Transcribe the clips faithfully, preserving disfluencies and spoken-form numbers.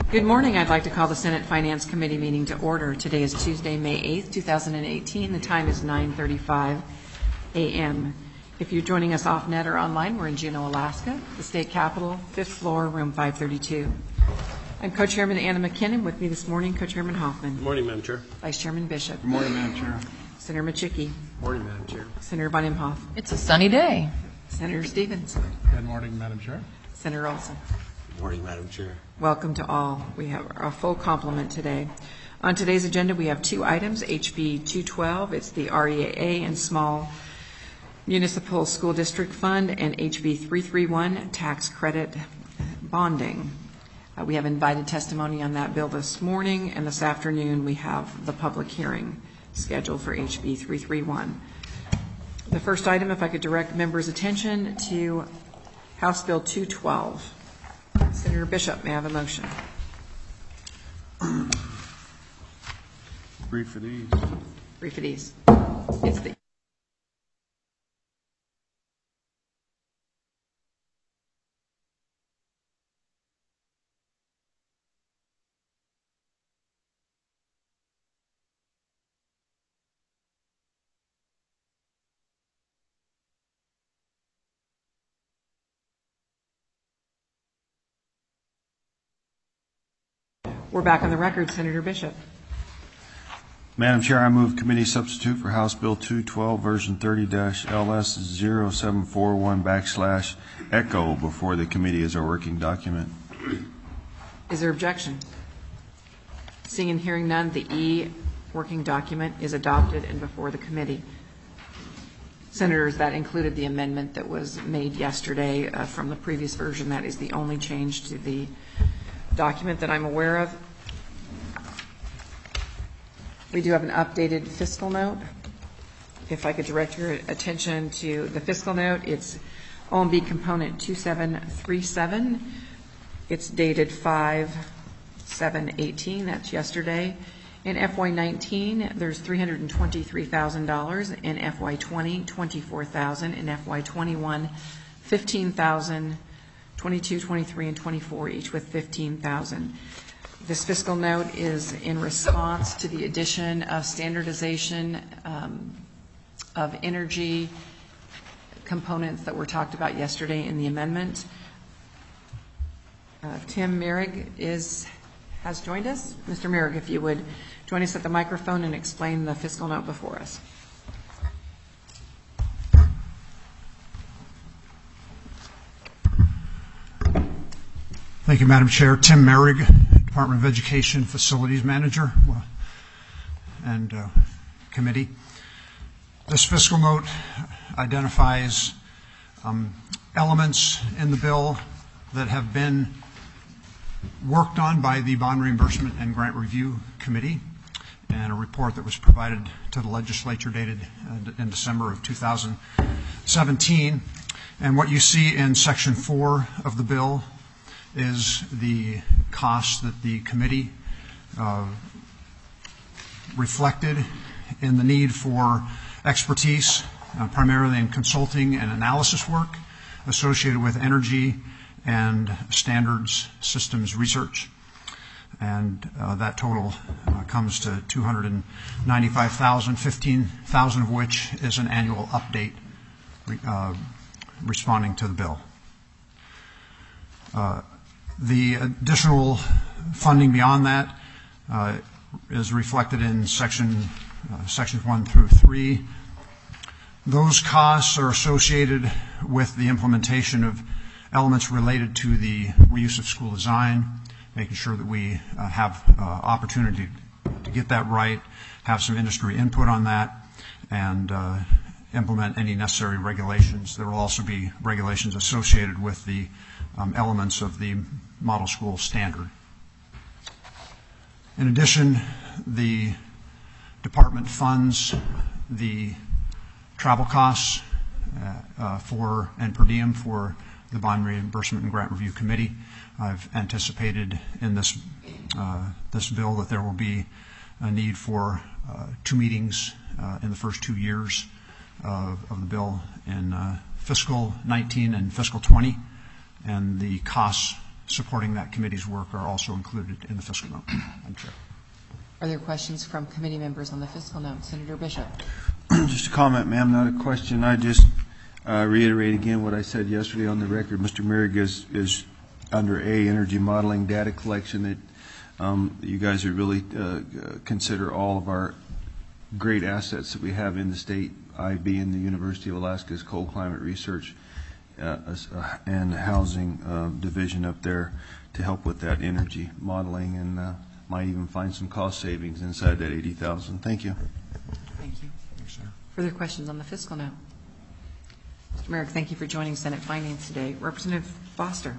Good morning. I'd like to call the Senate Finance Committee meeting to order. Today is Tuesday, May eighth, two thousand eighteen. The time is nine thirty-five a m If you're joining us off net or online, we're in Juneau, Alaska, the state capitol, fifth floor, room five thirty-two. I'm Co-Chairman Anna McKinnon. With me this morning, Co-Chairman Hoffman. Good morning, Madam Chair. Vice Chairman Bishop. Good morning, Madam Chair. Senator Machicki. Good morning, Madam Chair. Senator Von Imhoff. It's a sunny day. Senator Stevens. Good morning, Madam Chair. Senator Olson. Good morning, Madam Chair. Welcome to all. We have a full complement today. On today's agenda, we have two items, H B two twelve, it's the R E A A and Small Municipal School District Fund, and H B three thirty-one, Tax Credit Bonding. Uh, we have invited testimony on that bill this morning, and this afternoon we have the public hearing scheduled for H B three thirty-one. The first item, if I could direct members' attention to House Bill two twelve. Senator Bishop, may I have a motion? Brief at ease. Brief at ease. It's the We're back on the record. Senator Bishop. Madam Chair, I move committee substitute for House Bill two twelve, version thirty L S zero seven four one backslash echo before the committee as our working document. Is there objection? Seeing and hearing none, the E working document is adopted and before the committee. Senators, that included the amendment that was made yesterday uh, from the previous version. That is the only change to the document that I'm aware of. We do have an updated fiscal note. If I could direct your attention to the fiscal note, it's O M B component two seven three seven. It's dated five seven eighteen. That's yesterday. In F Y nineteen, there's three hundred twenty-three thousand dollars. In F Y twenty, twenty-four thousand dollars. In F Y twenty-one, fifteen thousand dollars. twenty-two, twenty-three, and twenty-four, each with fifteen thousand dollars. This fiscal note is in response to the addition of standardization um, of energy components that were talked about yesterday in the amendment. Uh, Tim Merrig is has joined us. Mister Merrig, if you would join us at the microphone and explain the fiscal note before us. Thank you, Madam Chair. Tim Merrig, Department of Education Facilities Manager and uh, Committee. This fiscal note identifies um, elements in the bill that have been worked on by the Bond Reimbursement and Grant Review Committee, and a report that was provided to the legislature dated uh, in December of two thousand seventeen. And what you see in Section four of the bill is the cost that the committee uh, reflected in the need for expertise, uh, primarily in consulting and analysis work associated with energy and standards systems research. And uh, that total uh, comes to two hundred ninety-five thousand dollars, fifteen thousand dollars of which is an annual update uh, responding to the bill. Uh, The additional funding beyond that uh, is reflected in section uh, sections one through three. Those costs are associated with the implementation of elements related to the reuse of school design, making sure that we uh, have uh, opportunity to get that right, have some industry input on that, and uh, implement any necessary regulations. There will also be regulations associated with the um, elements of the model school standard. In addition, the department funds the travel costs uh, uh, for and per diem for the Bond Reimbursement and Grant Review Committee. I've anticipated in this uh, this bill that there will be a need for uh, two meetings uh, in the first two years of, of the bill in uh, fiscal nineteen and fiscal twenty, and the costs supporting that committee's work are also included in the fiscal note. Madam Chair. Are there questions from committee members on the fiscal note? Senator Bishop. Just a comment, ma'am, not a question. I just uh, reiterate again what I said yesterday on the record. Mister Merrick is, is under A, energy modeling data collection, that um, you guys would really uh, consider all of our great assets that we have in the state, I being the University of Alaska's Cold Climate Research uh, uh, and Housing uh, Division up there to help with that energy modeling, and uh, might even find some cost savings inside that eighty thousand. Thank you. Thank you. Thanks, sir. Further questions on the fiscal note? Mister Merrick, thank you for joining Senate Finance today. Representative Foster.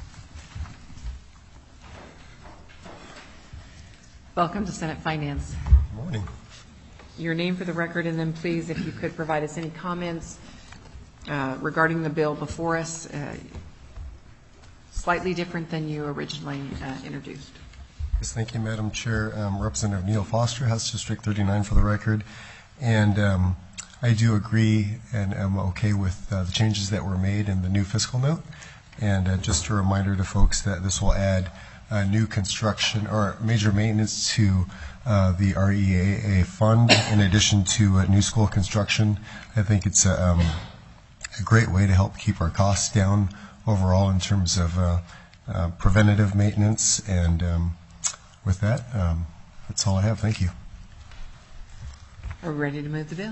Welcome to Senate Finance. Good morning. Your name for the record, and then please, if you could provide us any comments uh, regarding the bill before us, uh, slightly different than you originally uh, introduced. Yes, thank you, Madam Chair. Um, Representative Neil Foster, House District thirty-nine for the record. And um, I do agree and am okay with uh, the changes that were made in the new fiscal note. And uh, just a reminder to folks that this will add uh, new construction or major maintenance to uh, the R E A A fund in addition to uh, new school construction. I think it's a, um, a great way to help keep our costs down overall in terms of uh, uh, preventative maintenance. And um, with that, um, that's all I have. Thank you. Are we ready to move the bill?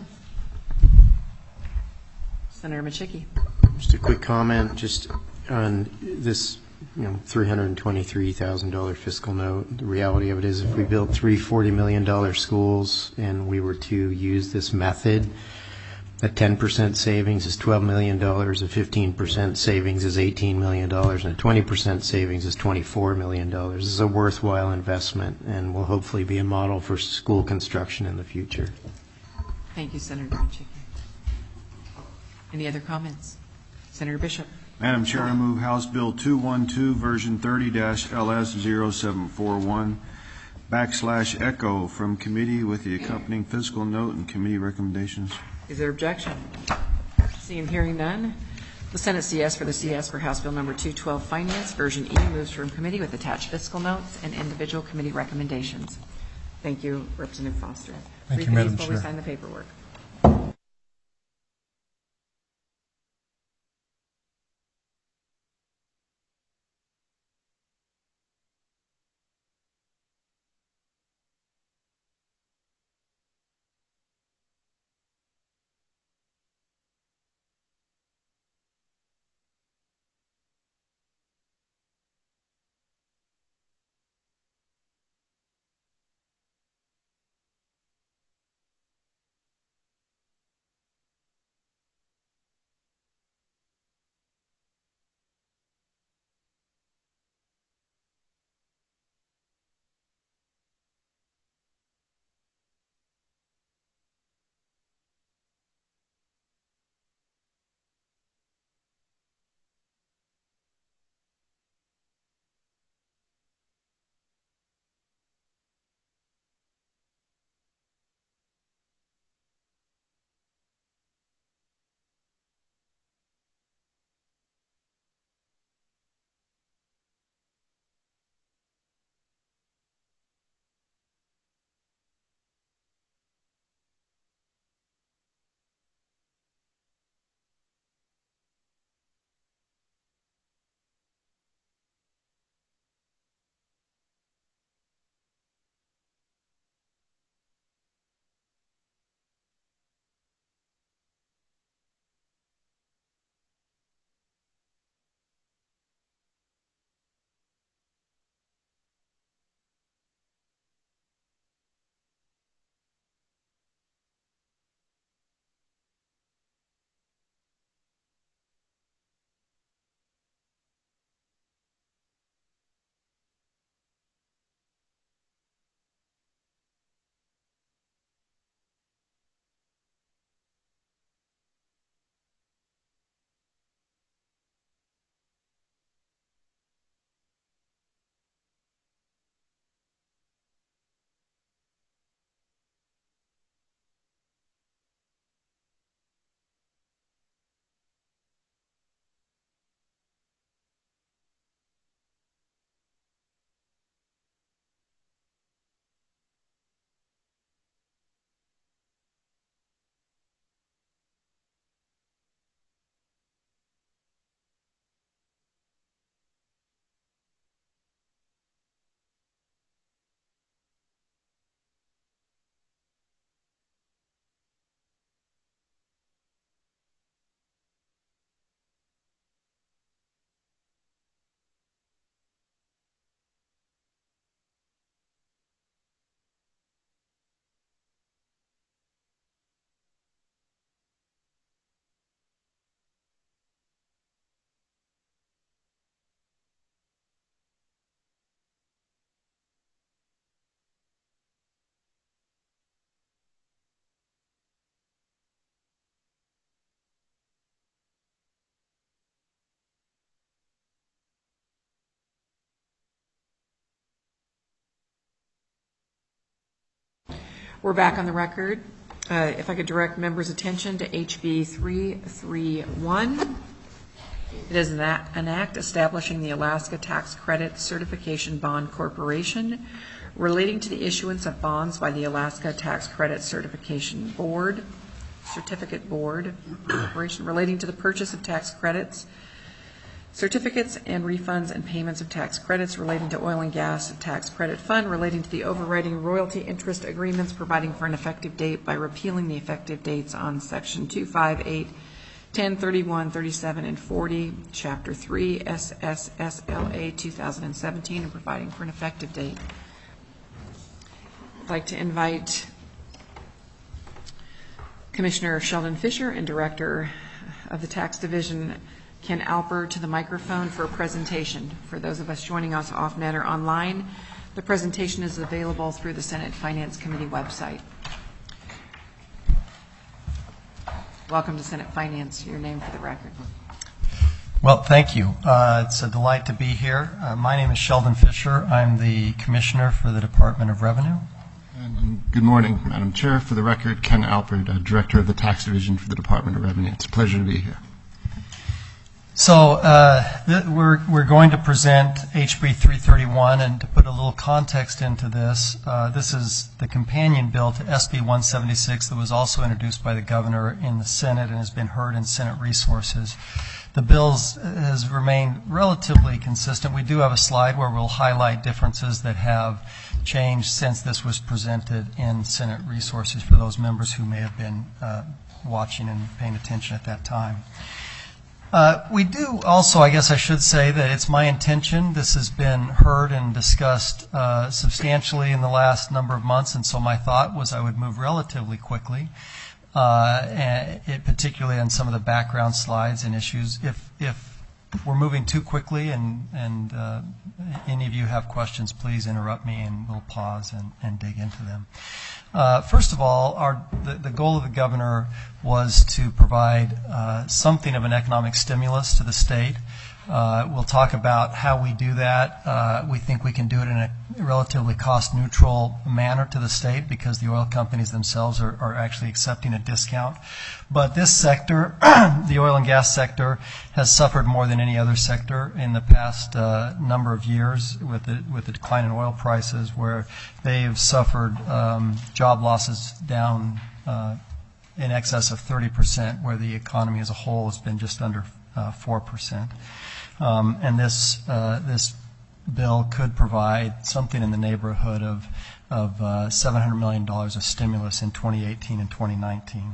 Senator Machicki. Just a quick comment, just on this, you know, three hundred twenty-three thousand dollars fiscal note. The reality of it is, if we built three forty million dollars schools and we were to use this method, a ten percent savings is twelve million dollars, a fifteen percent savings is eighteen million dollars, and a twenty percent savings is twenty-four million dollars. This is a worthwhile investment and will hopefully be a model for school construction in the future. Thank you, Senator Machicki. Any other comments? Senator Bishop. Madam Chair, I move House Bill two twelve, version thirty dash L S zero seven four one backslash echo from committee with the accompanying fiscal note and committee recommendations. Is there objection? Seeing and hearing none, the Senate C S for the C S for House Bill number two twelve Finance, version E, moves from committee with attached fiscal notes and individual committee recommendations. Thank you, Representative Foster. Thank Brief you, Madam please while we Chair. sign the paperwork. We're back on the record. Uh, If I could direct members' attention to H B three thirty-one. It is an act, an act establishing the Alaska Tax Credit Certification Bond Corporation, relating to the issuance of bonds by the Alaska Tax Credit Certification Board, Certificate Board Corporation, relating to the purchase of tax credits, certificates and refunds and payments of tax credits, relating to oil and gas tax credit fund, relating to the overriding royalty interest agreements, providing for an effective date by repealing the effective dates on section two fifty-eight, ten, thirty-one, thirty-seven, and forty, chapter three, S S S L A two thousand seventeen, and providing for an effective date. I'd like to invite Commissioner Sheldon Fisher and Director of the Tax Division, Ken Alper, to the microphone for a presentation. For those of us joining us off-net or online, the presentation is available through the Senate Finance Committee website. Welcome to Senate Finance. Your name for the record. Well, thank you. Uh, it's a delight to be here. Uh, my name is Sheldon Fisher. I'm the Commissioner for the Department of Revenue. And good morning, Madam Chair. For the record, Ken Alpert, uh, Director of the Tax Division for the Department of Revenue. It's a pleasure to be here. So uh, th- we're we're going to present H B three thirty-one, and to put a little context into this, uh, this is the companion bill to S B one seventy-six that was also introduced by the Governor in the Senate and has been heard in Senate Resources. The bill has remained relatively consistent. We do have a slide where we'll highlight differences that have changed since this was presented in Senate Resources for those members who may have been uh, watching and paying attention at that time. Uh, we do also, I guess I should say, that it's my intention. This has been heard and discussed uh, substantially in the last number of months, and so my thought was I would move relatively quickly, uh, and it, particularly on some of the background slides and issues. If if we're moving too quickly and, and uh, any of you have questions, please interrupt me and we'll pause and, and dig into them. Uh, first of all, our, the, the goal of the Governor was to provide uh, something of an economic stimulus to the state. Uh, we'll talk about how we do that. Uh, we think we can do it in a relatively cost-neutral manner to the state because the oil companies themselves are, are actually accepting a discount. But this sector, the oil and gas sector, has suffered more than any other sector in the past uh, number of years with the, with the decline in oil prices, where they have suffered um, job losses down uh, in excess of thirty percent, where the economy as a whole has been just under uh, four percent. Um, and this uh, this bill could provide something in the neighborhood of of uh, seven hundred million dollars of stimulus in twenty eighteen and twenty nineteen.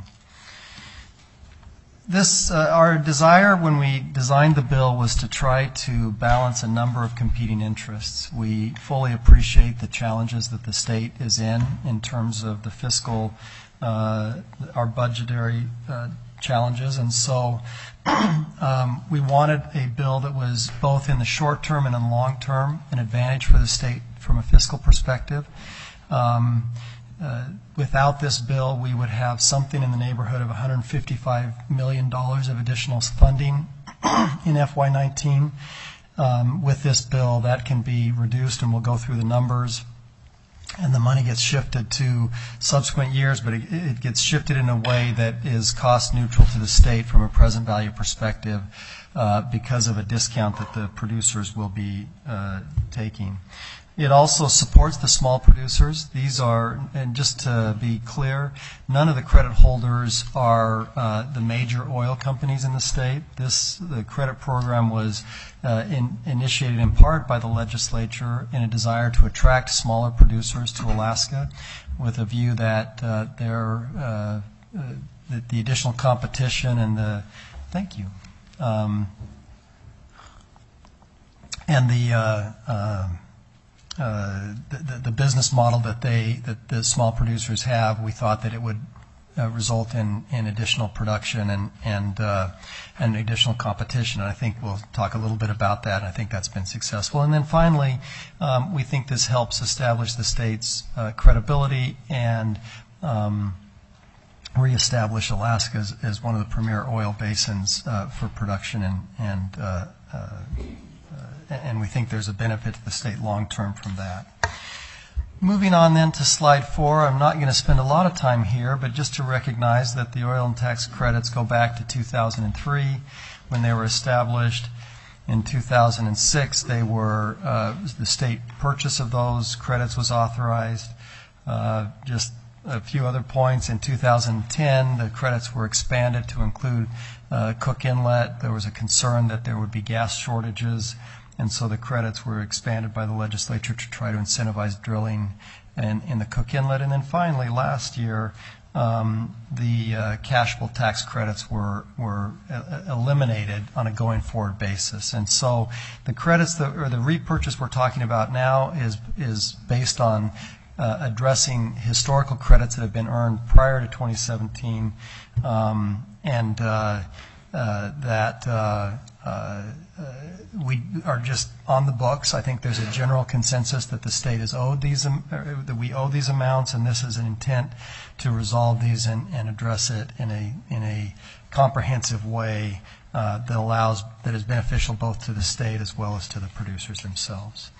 This uh, our desire when we designed the bill was to try to balance a number of competing interests. We fully appreciate the challenges that the state is in in terms of the fiscal, uh, our budgetary uh, challenges, and so um, we wanted a bill that was both in the short term and in the long term an advantage for the state from a fiscal perspective. Um, uh, without this bill, we would have something in the neighborhood of one hundred fifty-five million dollars of additional funding in F Y nineteen. Um, with this bill, that can be reduced, and we'll go through the numbers. And the money gets shifted to subsequent years, but it, it gets shifted in a way that is cost neutral to the state from a present value perspective uh, because of a discount that the producers will be uh, taking. It also supports the small producers. These are, and just to be clear, none of the credit holders are uh, the major oil companies in the state. This, the credit program was uh, in, initiated in part by the legislature in a desire to attract smaller producers to Alaska with a view that uh, their, uh, uh, that the additional competition and the, thank you, um, and the, uh, uh, Uh, the, the business model that they that the small producers have, we thought that it would uh, result in, in additional production and and uh, and additional competition. And I think we'll talk a little bit about that. And I think that's been successful. And then finally, um, we think this helps establish the state's uh, credibility and um, reestablish Alaska as, as one of the premier oil basins uh, for production and and uh, uh, and we think there's a benefit to the state long term from that. moving on then to slide four, I'm not going to spend a lot of time here, but just to recognize that the oil and tax credits go back to two thousand three when they were established. In two thousand six, they were uh, the state purchase of those credits was authorized. Uh, just a few other points. In two thousand ten, the credits were expanded to include uh, Cook Inlet. There was a concern that there would be gas shortages, and so the credits were expanded by the legislature to try to incentivize drilling in, in the Cook Inlet. And then finally, last year, um, the uh, cashable tax credits were were uh, eliminated on a going forward basis. And so the credits that, or the repurchase we're talking about now is is based on uh, addressing historical credits that have been earned prior to twenty seventeen, um, and uh, uh, that uh, uh, we are just on the books. I think there's a general consensus that the state is owed these, um, that we owe these amounts, and this is an intent to resolve these and, and address it in a in a comprehensive way uh, that allows that is beneficial both to the state as well as to the producers themselves.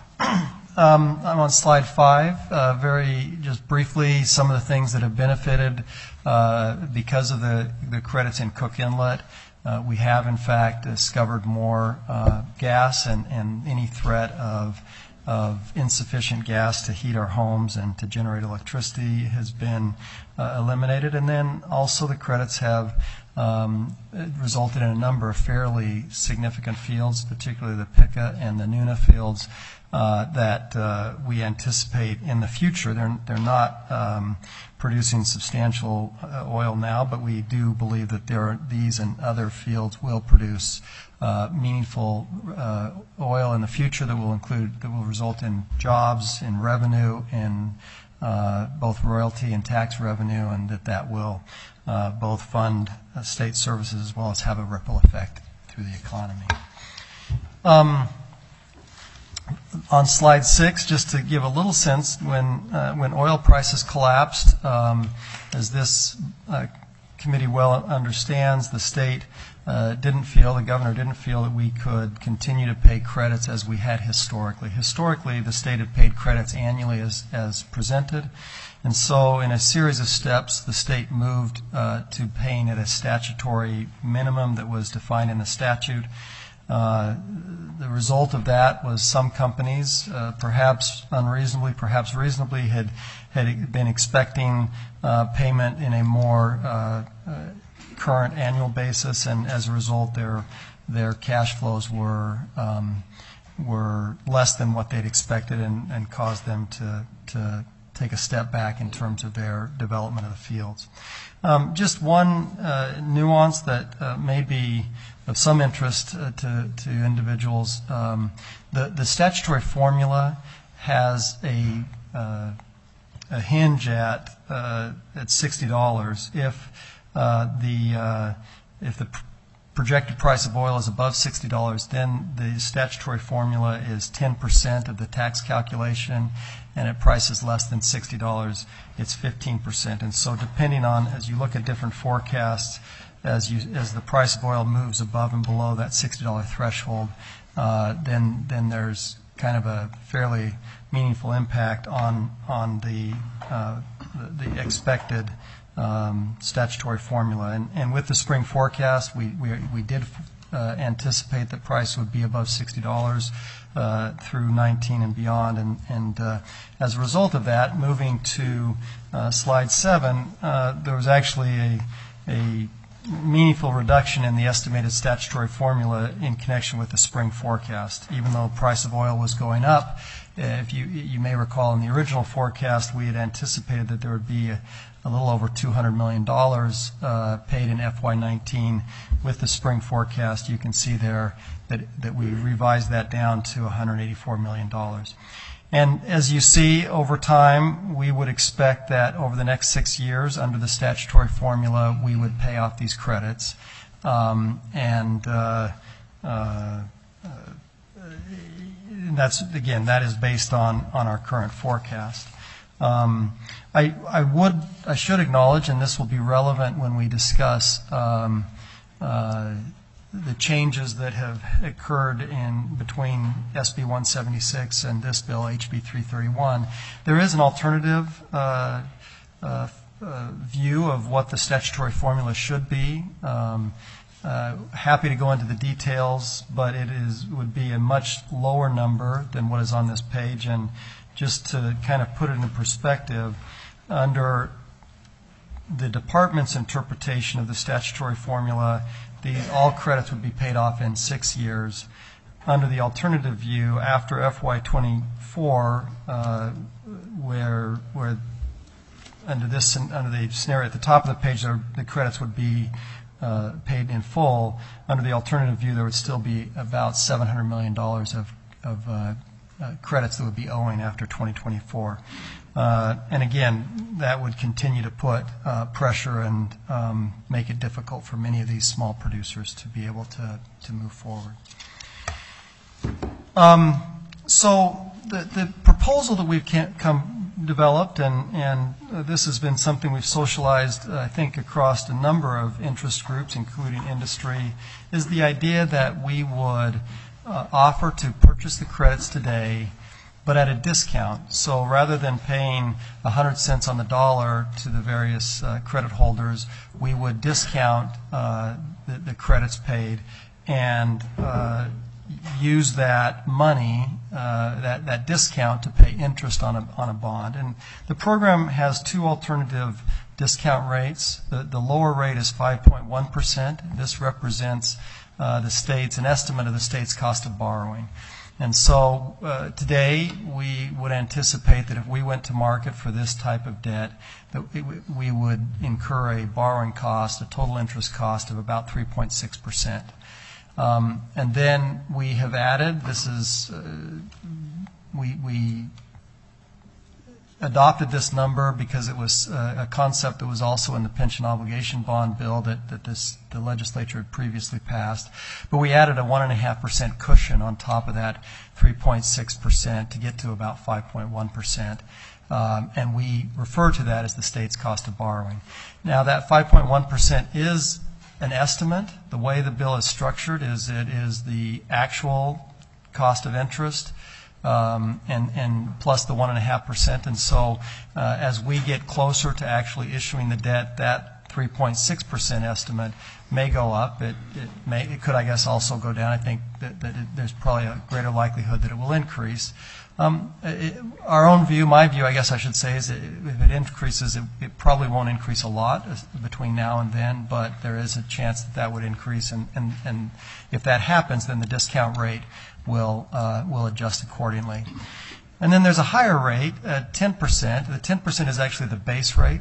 Um, I'm on slide five. Uh, very just briefly, some of the things that have benefited uh, because of the the credits in Cook Inlet. Uh, we have, in fact, discovered more uh, gas, and, and any threat of, of insufficient gas to heat our homes and to generate electricity has been uh, eliminated. And then also the credits have um, resulted in a number of fairly significant fields, particularly the Pica and the Nuna fields, uh, that uh, we anticipate in the future. They're, they're not um, producing substantial uh, oil now, but we do believe that there are these and other fields will produce uh, meaningful uh, oil in the future that will include that will result in jobs, in revenue, in uh, both royalty and tax revenue, and that that will uh, both fund uh, state services as well as have a ripple effect through the economy. Um, On slide six, just to give a little sense, when uh, when oil prices collapsed, um, as this uh, committee well understands, the state uh, didn't feel, the governor didn't feel that we could continue to pay credits as we had historically. Historically, the state had paid credits annually as, as presented, and so in a series of steps, the state moved uh, to paying at a statutory minimum that was defined in the statute. Uh, the result of that was some companies, uh, perhaps unreasonably, perhaps reasonably, had had been expecting uh, payment in a more uh, uh, current annual basis, and as a result, their their cash flows were um, were less than what they'd expected, and, and caused them to to take a step back in terms of their development of the fields. Um, just one uh, nuance that uh, may be of some interest uh, to, to individuals. Um, the, the statutory formula has a, uh, a hinge at uh, at sixty dollars if uh, the uh, if the pr- projected price of oil is above sixty dollars, then the statutory formula is ten percent of the tax calculation, and at prices less than sixty dollars, it's fifteen percent. And so depending on, as you look at different forecasts, as you as the price of oil moves above and below that sixty dollars threshold, uh, then then there's kind of a fairly meaningful impact on on the uh, the, the expected um, statutory formula. And, and with the spring forecast, we we, we did uh, anticipate that price would be above sixty dollars uh, through nineteen and beyond. And and uh, as a result of that, moving to uh, slide seven, uh, there was actually a a meaningful reduction in the estimated statutory formula in connection with the spring forecast. Even though the price of oil was going up, if you you may recall in the original forecast, we had anticipated that there would be a, a little over two hundred million dollars uh, paid in F Y nineteen. With the spring forecast, you can see there that, that we revised that down to one hundred eighty-four million dollars. And as you see, over time, we would expect that over the next six years, under the statutory formula, we would pay off these credits. Um, and uh, uh, that's, again, that is based on, on our current forecast. Um, I, I would, I should acknowledge, and this will be relevant when we discuss um, uh, the changes that have occurred in between S B one seventy-six and this bill, H B three thirty-one. There is an alternative uh, uh, uh, view of what the statutory formula should be. Um, uh, happy to go into the details, but it is would be a much lower number than what is on this page. And just to kind of put it in perspective, under the department's interpretation of the statutory formula, the, all credits would be paid off in six years. Under the alternative view, after F Y twenty-four, uh, where where under this under the scenario at the top of the page, there, the credits would be uh, paid in full. Under the alternative view, there would still be about seven hundred million dollars of of uh, uh, credits that would be owing after twenty twenty-four. Uh, and again, that would continue to put uh, pressure and um, make it difficult for many of these small producers to be able to, to move forward. Um, so the, the proposal that we've come developed, and, and uh, this has been something we've socialized, uh, I think, across a number of interest groups, including industry, is the idea that we would uh, offer to purchase the credits today, but at a discount. So rather than paying one hundred cents on the dollar to the various uh, credit holders, we would discount uh, the, the credits paid and uh, use that money, uh, that, that discount, to pay interest on a, on a bond. And the program has two alternative discount rates. The, the lower rate is five point one percent. This represents uh, the state's, an estimate of the state's cost of borrowing. And so uh, today we would anticipate that if we went to market for this type of debt, that it, we would incur a borrowing cost, a total interest cost of about three point six percent. Um, and then we have added, this is, uh, we, we adopted this number because it was uh, a concept that was also in the pension obligation bond bill that, that this, the legislature had previously passed. But we added a one point five percent cushion on top of that three point six percent to get to about five point one percent. Um, and we refer to that as the state's cost of borrowing. Now, that five point one percent is an estimate. The way the bill is structured is it is the actual cost of interest Um, and, and plus the one and a half percent. And so uh, as we get closer to actually issuing the debt, that three point six percent estimate may go up. It, it may, it could, I guess, also go down. I think that, that it, there's probably a greater likelihood that it will increase. Um, it, our own view, my view, I guess I should say, is that if it increases, it, it probably won't increase a lot between now and then, but there is a chance that that would increase. And, and, and if that happens, then the discount rate will uh, will adjust accordingly. And then there's a higher rate at ten percent. The ten percent is actually the base rate.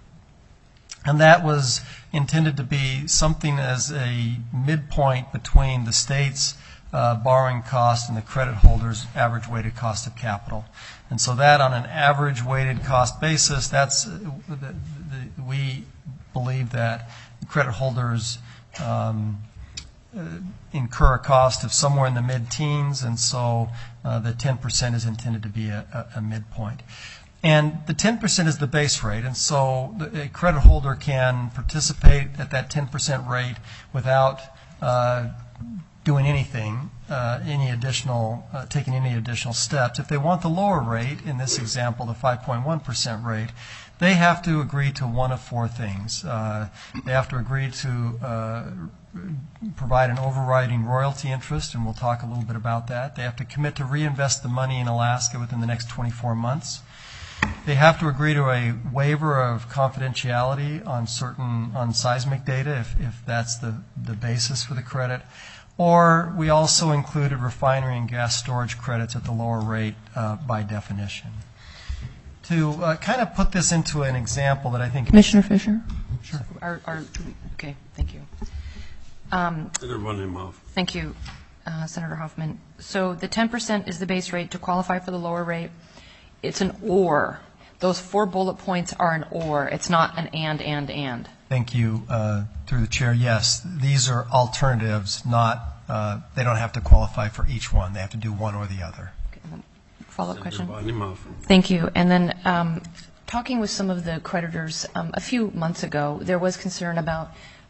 And that was intended to be something as a midpoint between the state's uh, borrowing cost and the credit holder's average weighted cost of capital. And so that on an average weighted cost basis, that's uh, the, the, we believe that the credit holders um, uh, incur a cost of somewhere in the mid-teens, and so uh, the ten percent is intended to be a, a, a midpoint. And the ten percent is the base rate, and so the, a credit holder can participate at that ten percent rate without uh, doing anything, uh, any additional, uh, taking any additional steps. If they want the lower rate, in this example, the five point one percent rate, they have to agree to one of four things. Uh, they have to agree to uh, provide an overriding royalty interest, and we'll talk a little bit about that. They have to commit to reinvest the money in Alaska within the next twenty-four months. They have to agree to a waiver of confidentiality on certain, on seismic data, if, if that's the, the basis for the credit. Or we also included refinery and gas storage credits at the lower rate uh, by definition. To uh, kind of put this into an example that I think... Commissioner Fisher? Sure. Our, our, okay, thank you. Um, run him off. Thank you, uh, Senator Hoffman. So the ten percent is the base rate. To qualify for the lower rate, it's an or. Those four bullet points are an or. It's not an and, and, and. Thank you. Uh, through the chair, yes, these are alternatives, not, uh, they don't have to qualify for each one. They have to do one or the other. Okay, follow-up question? Run him off. Thank you. And then um, talking with some of the creditors um, a few months ago, there was concern about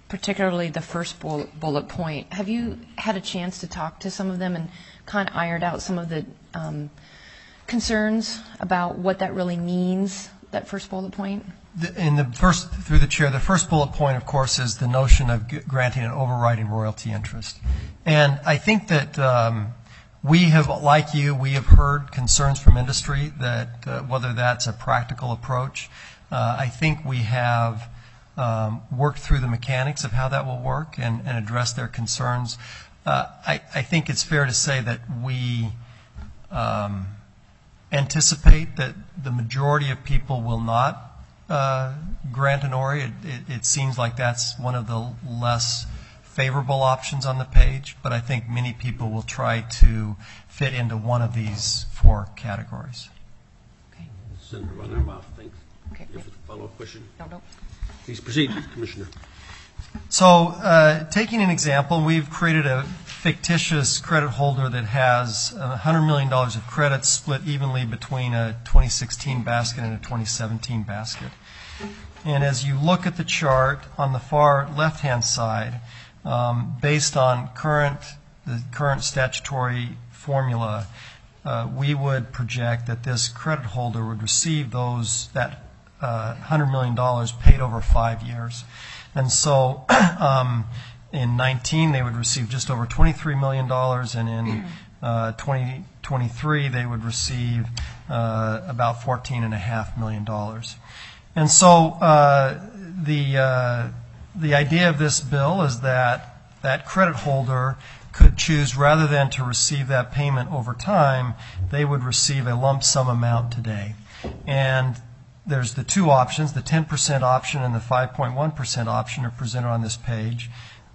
particularly the first bullet, bullet point. Have you had a chance to talk to some of them and kind of ironed out some of the um, concerns about what that really means, that first bullet point? In the first, through the chair, the first bullet point, of course, is the notion of g- granting an overriding royalty interest. And I think that um, we have, like you, we have heard concerns from industry that uh, whether that's a practical approach. Uh, I think we have um, worked through the mechanics of how that will work and, and address their concerns. Uh, I, I think it's fair to say that we um, anticipate that the majority of people will not Uh, grant an O R I. It, it, it seems like that's one of the less favorable options on the page, but I think many people will try to fit into one of these four categories. Okay. Senator Von Imhoff, thanks. Okay. You have a follow-up question? No, no. Please proceed, Commissioner. So, uh, taking an example, we've created a fictitious credit holder that has one hundred million dollars of credit split evenly between a twenty sixteen basket and a twenty seventeen basket. And as you look at the chart on the far left-hand side, um, based on current the current statutory formula, uh, we would project that this credit holder would receive those that uh, one hundred million dollars paid over five years. And so um, in nineteen, they would receive just over twenty-three million dollars, and in uh, twenty twenty-three, they would receive uh, about fourteen point five million dollars. And so uh, the, uh, the idea of this bill is that that credit holder could choose, rather than to receive that payment over time, they would receive a lump sum amount today. And there's the two options, the ten percent option and the five point one percent option are presented on this page.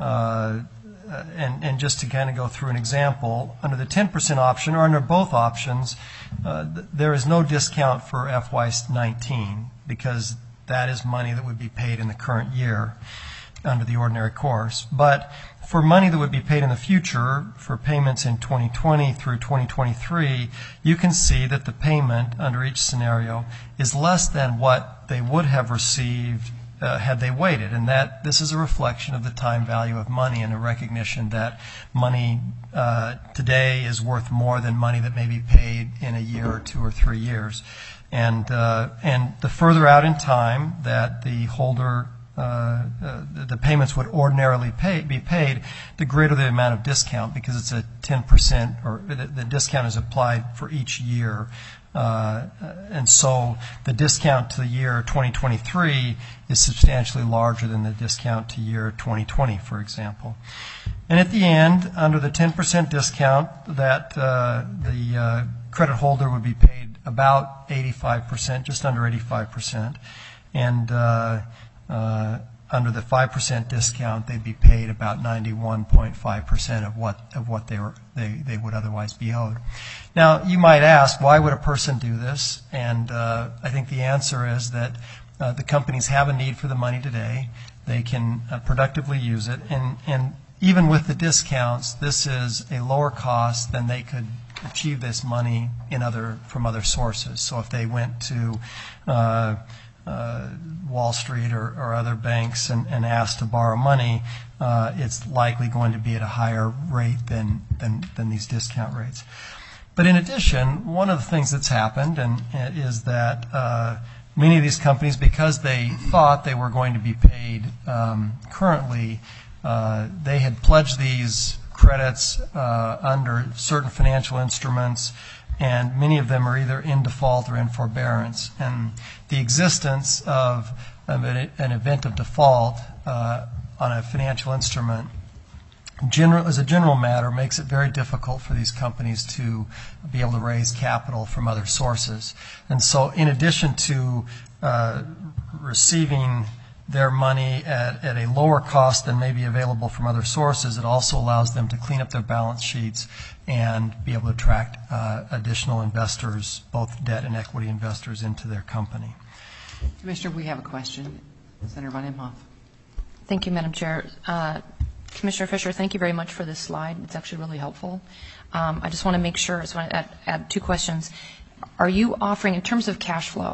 Uh, and, and just to kind of go through an example, under the ten percent option, or under both options, uh, th- there is no discount for F Y nineteen, because that is money that would be paid in the current year under the ordinary course. But for money that would be paid in the future, for payments in twenty twenty through twenty twenty-three, you can see that the payment under each scenario is less than what they would have received uh, had they waited. And that this is a reflection of the time value of money and a recognition that money uh, today is worth more than money that may be paid in a year or two or three years. And, uh, and the further out in time that the holder Uh, uh, the payments would ordinarily pay, be paid, the greater the amount of discount, because it's a ten percent, or the, the discount is applied for each year. Uh, and so the discount to the year twenty twenty-three is substantially larger than the discount to year twenty twenty, for example. And at the end, under the ten percent discount, that uh, the uh, credit holder would be paid about eighty-five percent, just under eighty-five percent. And uh, Uh, under the five percent discount, they'd be paid about ninety-one point five percent of what of what they were they, they would otherwise be owed. Now, you might ask, why would a person do this? And uh, I think the answer is that uh, the companies have a need for the money today. They can uh, productively use it, and and even with the discounts, this is a lower cost than they could achieve this money in other from other sources. So if they went to uh, Uh, Wall Street or, or other banks and, and asked to borrow money, uh, it's likely going to be at a higher rate than, than, than these discount rates. But in addition, one of the things that's happened and, and is that uh, many of these companies, because they thought they were going to be paid um, currently, uh, they had pledged these credits uh, under certain financial instruments, and many of them are either in default or in forbearance. And the existence of, of an, an event of default uh, on a financial instrument, general, as a general matter, makes it very difficult for these companies to be able to raise capital from other sources. And so in addition to uh, receiving their money at, at a lower cost than may be available from other sources, it also allows them to clean up their balance sheets and be able to attract uh, additional investors, both debt and equity investors, into their company. Commissioner, we have a question. Senator Von Imhoff. Thank you, Madam Chair. Uh, Commissioner Fisher, thank you very much for this slide. It's actually really helpful. Um, I just want to make sure, I just want to add, add two questions. Are you offering, in terms of cash flow,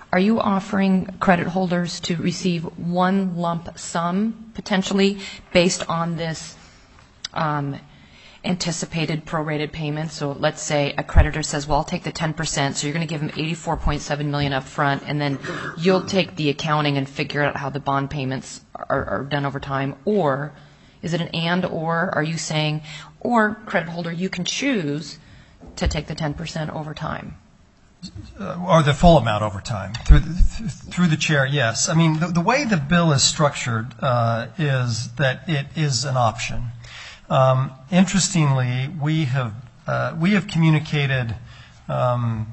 are you offering credit holders to receive one lump sum potentially based on this um, anticipated prorated payment? So let's say a creditor says, well, I'll take the ten percent, so you're going to give them eighty-four point seven million dollars up front, and then you'll take the accounting and figure out how the bond payments are, are done over time. Or is it an and or? Are you saying, or credit holder, you can choose to take the ten percent over time? Uh, or the full amount over time. Through the, th- through the chair, yes. I mean, the, the way the bill is structured uh, is that it is an option. Um, interestingly, we have uh, we have communicated um,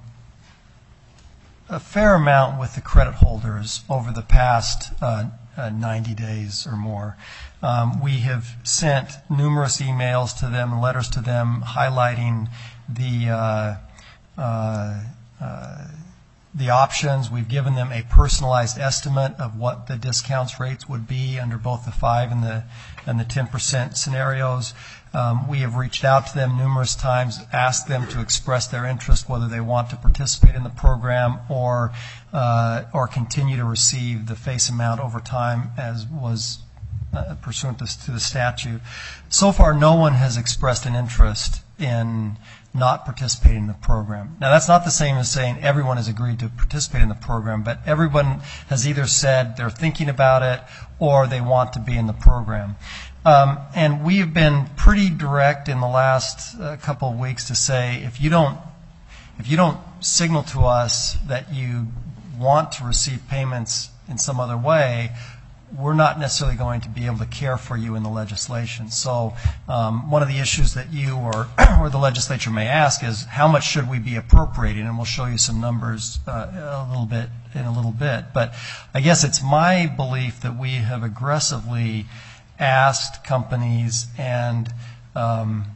a fair amount with the credit holders over the past uh, uh, ninety days or more. Um, we have sent numerous emails to them and letters to them highlighting the uh, uh, uh, the options. We've given them a personalized estimate of what the discounts rates would be under both the five and the and the ten percent scenarios. Um, we have reached out to them numerous times, asked them to express their interest, whether they want to participate in the program or uh, or continue to receive the face amount over time as was uh, pursuant to, to the statute. So far, no one has expressed an interest in not participating in the program. Now, that's not the same as saying everyone has agreed to participate in the program, but everyone has either said they're thinking about it or they want to be in the program. Um, and we've been pretty direct in the last uh, couple of weeks to say if you don't if you don't signal to us that you want to receive payments in some other way, we're not necessarily going to be able to care for you in the legislation. So um, one of the issues that you or, or the legislature may ask is how much should we be appropriating, and we'll show you some numbers uh, a little bit in a little bit. But I guess it's my belief that we have aggressively asked companies, and um,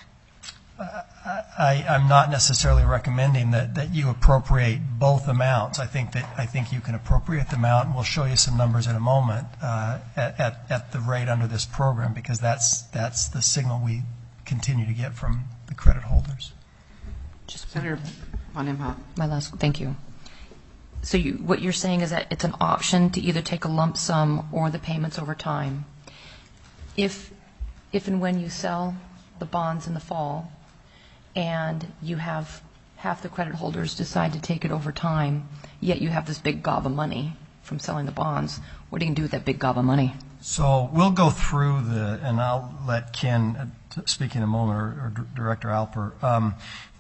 I, I'm not necessarily recommending that, that you appropriate both amounts. I think that I think you can appropriate the amount, and we'll show you some numbers in a moment uh, at, at, at the rate under this program, because that's that's the signal we continue to get from the credit holders. Just Senator Von Imhoff. my last, thank you. So you, what you're saying is that it's an option to either take a lump sum or the payments over time. If, if and when you sell the bonds in the fall, and you have half the credit holders decide to take it over time, yet you have this big gob of money from selling the bonds, what are you going to do with that big gob of money? So we'll go through the, and I'll let Ken uh, speak in a moment, or, or D- Director Alper. Um,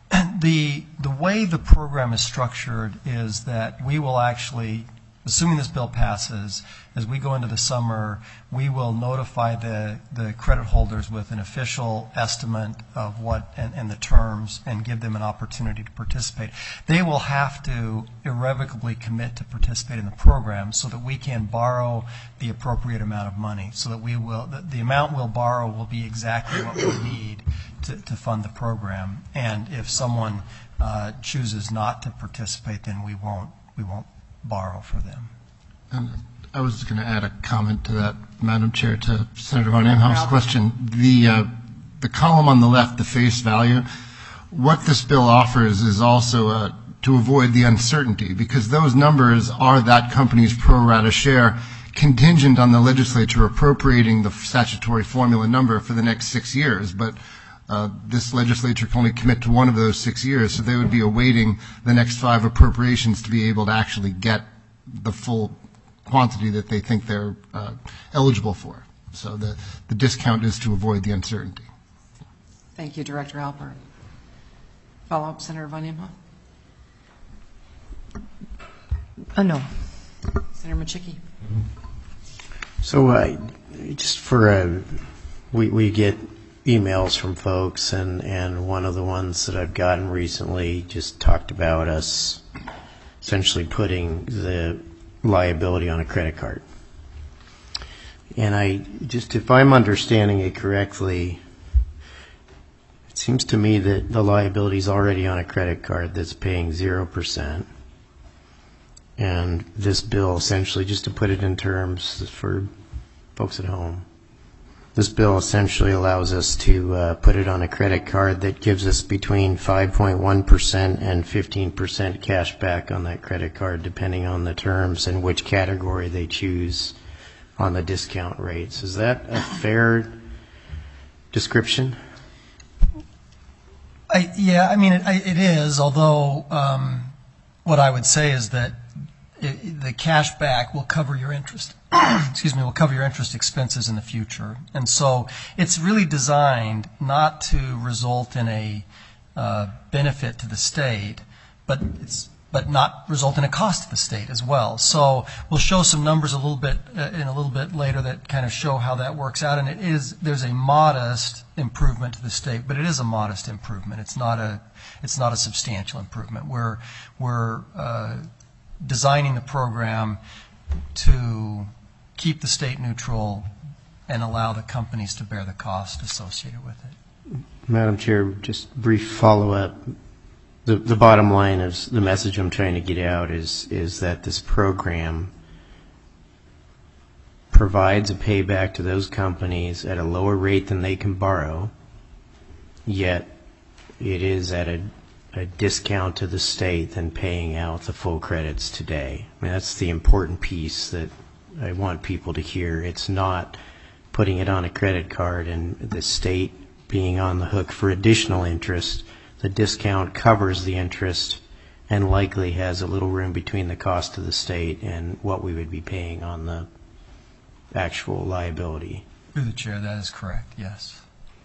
the the way the program is structured is that we will actually, assuming this bill passes, as we go into the summer, we will notify the, the credit holders with an official estimate of what and, and the terms, and give them an opportunity to participate. They will have to irrevocably commit to participate in the program so that we can borrow the appropriate amount of money, so that we will the, the amount we'll borrow will be exactly what we need to, to fund the program. And if someone uh, chooses not to participate, then we won't we won't borrow for them. Um, I was going to add a comment to that, Madam Chair, to Senator Von Imhoff's question. The uh, the column on the left, the face value, what this bill offers is also uh, to avoid the uncertainty, because those numbers are that company's pro rata share, contingent on the legislature appropriating the statutory formula number for the next six years. But Uh, this legislature can only commit to one of those six years, so they would be awaiting the next five appropriations to be able to actually get the full quantity that they think they're uh, eligible for. So the, the discount is to avoid the uncertainty. Thank you, Director Alper. Follow-up, Senator Von Imhoff. Oh, no. Senator Machicki. So uh, just for, uh, we, we get emails from folks, and, and one of the ones that I've gotten recently just talked about us essentially putting the liability on a credit card. And I just, if I'm understanding it correctly, it seems to me that the liability is already on a credit card that's paying zero percent. And this bill, essentially, just to put it in terms for folks at home, this bill essentially allows us to uh, put it on a credit card that gives us between five point one percent and fifteen percent cash back on that credit card, depending on the terms and which category they choose on the discount rates. Is that a fair description? I, yeah, I mean, it, I- it is, although um, what I would say is that it, the cash back will cover your interest. Excuse me, will cover your interest expenses in the future. And so it's really designed not to result in a uh, benefit to the state, but it's but not result in a cost to the state as well. So we'll show some numbers a little bit uh, in a little bit later that kind of show how that works out. And it is there's a modest improvement to the state, but it is a modest improvement. It's not a it's not a substantial improvement. We're we're uh, designing the program to keep the state neutral and allow the companies to bear the cost associated with it. Madam Chair, just brief follow-up. The, the bottom line is the message I'm trying to get out is, is that this program provides a payback to those companies at a lower rate than they can borrow, yet it is at a, a discount to the state than paying out the full credits today. I mean, that's the important piece that I want people to hear. It's not putting it on a credit card and the state being on the hook for additional interest. The discount covers the interest and likely has a little room between the cost to the state and what we would be paying on the actual liability. Through the chair, that is correct, yes.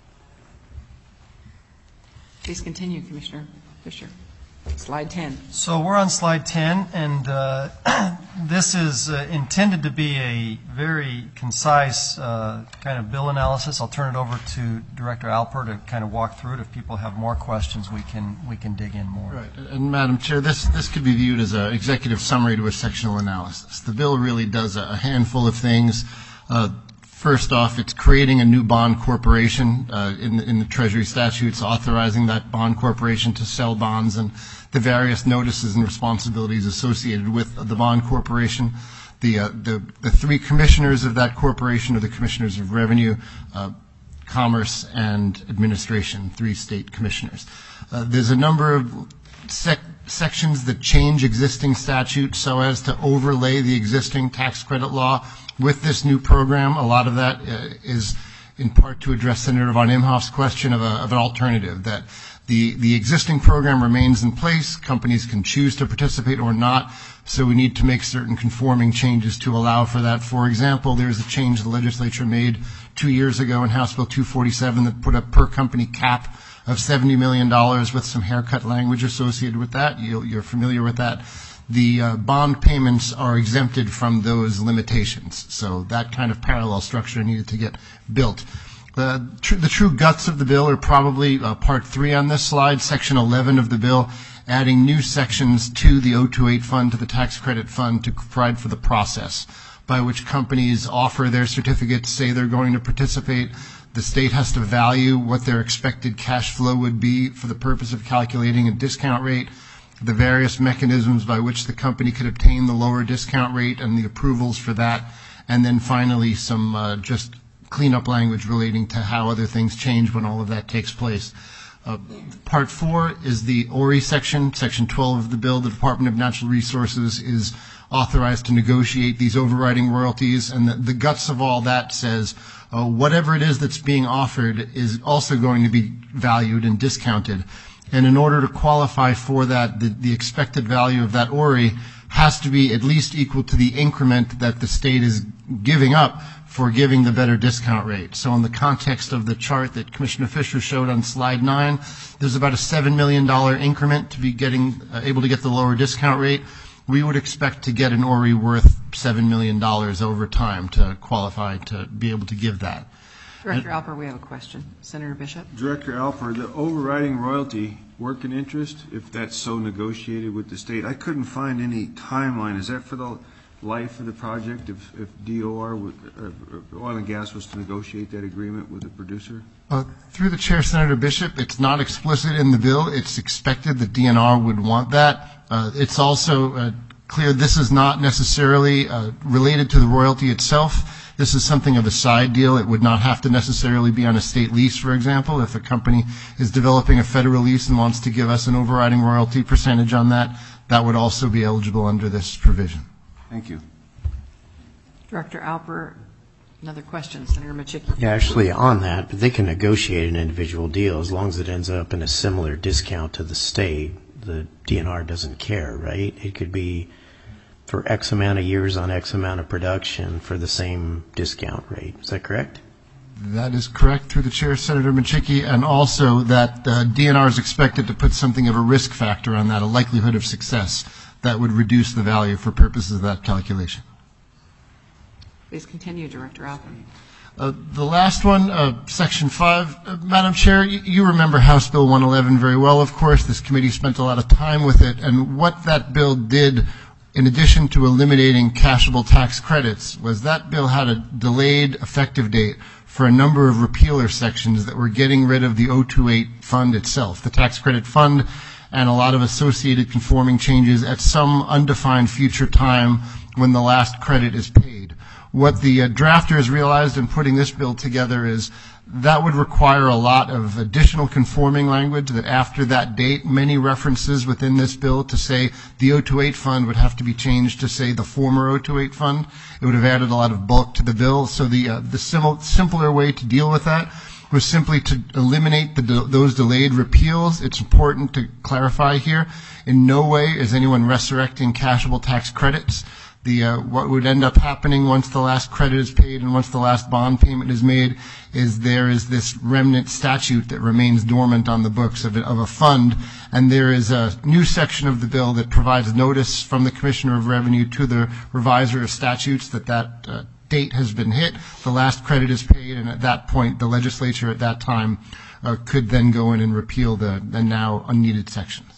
Please continue, Commissioner Fisher. Slide ten. So we're on slide ten, and uh, this is uh, intended to be a very concise uh, kind of bill analysis. I'll turn it over to Director Alper to kind of walk through it. If people have more questions, we can we can dig in more. Right. And Madam Chair, this, this could be viewed as an executive summary to a sectional analysis. The bill really does a handful of things. Uh, First off, it's creating a new bond corporation uh, in, in the Treasury statutes, authorizing that bond corporation to sell bonds and the various notices and responsibilities associated with the bond corporation. The, uh, the, the three commissioners of that corporation are the commissioners of revenue, uh, commerce, and administration, three state commissioners. Uh, there's a number of sec- sections that change existing statutes so as to overlay the existing tax credit law with this new program. A lot of that uh, is in part to address Senator von Imhoff's question of, a, of an alternative, that the, the existing program remains in place. Companies can choose to participate or not, so we need to make certain conforming changes to allow for that. For example, there's a change the legislature made two years ago in House Bill two forty-seven that put a per-company cap of seventy million dollars with some haircut language associated with that. You're, you're familiar with that. The uh, bond payments are exempted from those limitations. So that kind of parallel structure needed to get built. Uh, tr- the true guts of the bill are probably uh, part three on this slide, section eleven of the bill, adding new sections to the oh two eight fund, to the tax credit fund, to provide for the process by which companies offer their certificates, say they're going to participate. The state has to value what their expected cash flow would be for the purpose of calculating a discount rate, the various mechanisms by which the company could obtain the lower discount rate and the approvals for that, and then finally some uh, just cleanup language relating to how other things change when all of that takes place. Uh, part four is the O R I section, section twelve of the bill. The Department of Natural Resources is authorized to negotiate these overriding royalties, and the, the guts of all that says uh, whatever it is that's being offered is also going to be valued and discounted. And in order to qualify for that, the, the expected value of that O R I has to be at least equal to the increment that the state is giving up for giving the better discount rate. So in the context of the chart that Commissioner Fisher showed on slide nine, there's about a seven million dollars increment to be getting uh, able to get the lower discount rate. We would expect to get an O R I worth seven million dollars over time to qualify to be able to give that. Director Alper, we have a question. Senator Bishop? Director Alper, the overriding royalty, working interest, if that's so negotiated with the state, I couldn't find any timeline. Is that for the life of the project if, if D O R, would, uh, oil and gas, was to negotiate that agreement with the producer? Uh, through the chair, Senator Bishop, it's not explicit in the bill. It's expected that D N R would want that. Uh, it's also uh, clear, this is not necessarily uh, related to the royalty itself. This is something of a side deal. It would not have to necessarily be on a state lease, for example. If a company is developing a federal lease and wants to give us an overriding royalty percentage on that, that would also be eligible under this provision. Thank you. Director Alper, another question. Senator Machicki. Yeah, actually on that, but they can negotiate an individual deal as long as it ends up in a similar discount to the state. The D N R doesn't care, right? It could be for X amount of years on X amount of production for the same discount rate. Is that correct? That is correct, through the chair, Senator Machicki, and also that uh, D N R is expected to put something of a risk factor on that, a likelihood of success that would reduce the value for purposes of that calculation. Please continue, Director Alper. Uh, the last one, uh, Section five. Uh, Madam Chair, you, you remember House Bill one eleven very well, of course. This committee spent a lot of time with it, and what that bill did, in addition to eliminating cashable tax credits, was that bill had a delayed effective date for a number of repealer sections that were getting rid of the oh two eight fund itself, the tax credit fund, and a lot of associated conforming changes at some undefined future time when the last credit is paid. What the uh, drafters realized in putting this bill together is that would require a lot of additional conforming language, that after that date, many references within this bill to say the oh two eight fund would have to be changed to say the former oh two eight fund. It would have added a lot of bulk to the bill. So the, uh, the sim- simpler way to deal with that was simply to eliminate the de- those delayed repeals. It's important to clarify here, in no way is anyone resurrecting cashable tax credits. The, uh, what would end up happening once the last credit is paid and once the last bond payment is made is there is this remnant statute that remains dormant on the books of a, of a fund, and there is a new section of the bill that provides notice from the Commissioner of Revenue to the reviser of statutes that that uh, date has been hit, the last credit is paid, and at that point the legislature at that time uh, could then go in and repeal the, the now unneeded sections.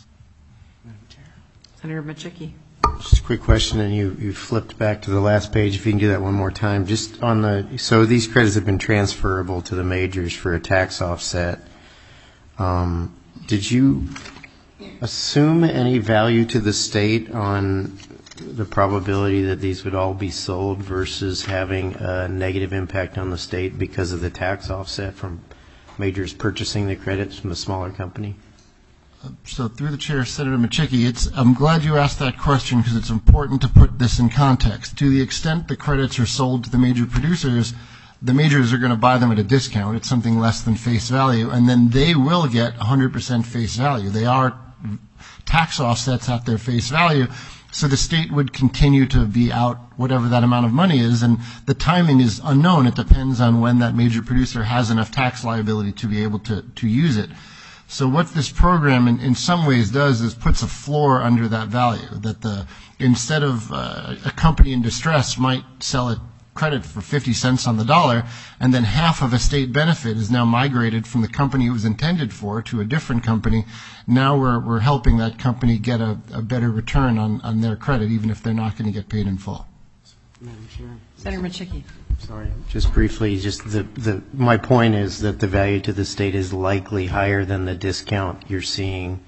Senator Machicki. Just a quick question, and you, you flipped back to the last page. If you can do that one more time. Just on the, so these credits have been transferable to the majors for a tax offset. Um, did you assume any value to the state on the probability that these would all be sold versus having a negative impact on the state because of the tax offset from majors purchasing the credits from a smaller company? So through the chair, Senator Machicki, it's, I'm glad you asked that question because it's important to put this in context. To the extent the credits are sold to the major producers, the majors are going to buy them at a discount. It's something less than face value, and then they will get one hundred percent face value. They are tax offsets at their face value, so the state would continue to be out whatever that amount of money is, and the timing is unknown. It depends on when that major producer has enough tax liability to be able to, to use it. So what this program in, in some ways does is puts a floor under that value, that the instead of uh, a company in distress might sell a credit for fifty cents on the dollar, and then half of a state benefit is now migrated from the company it was intended for to a different company. Now we're, we're helping that company get a, a better return on, on their credit, even if they're not going to get paid in full. Madam Chair. Senator Machicki. Sorry, just briefly, just the, the, my point is that the value to the state is likely higher than the discount you're seeing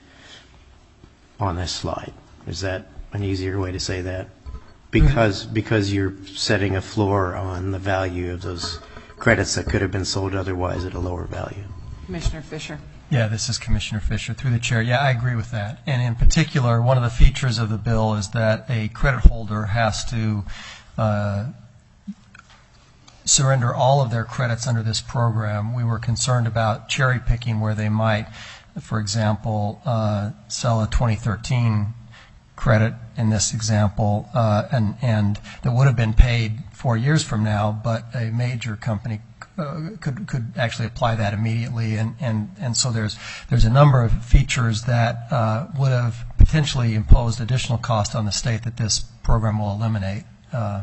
on this slide. Is that an easier way to say that? Because, because you're setting a floor on the value of those credits that could have been sold otherwise at a lower value. Commissioner Fisher. Yeah, this is Commissioner Fisher. Through the chair, yeah, I agree with that. And in particular, one of the features of the bill is that a credit holder has to uh, surrender all of their credits under this program. We were concerned about cherry picking where they might, for example, uh, sell a twenty thirteen credit in this example, uh, and, and that would have been paid four years from now, but a major company uh, could could actually apply that immediately, and, and, and so there's there's a number of features that uh, would have potentially imposed additional cost on the state that this program will eliminate. Uh,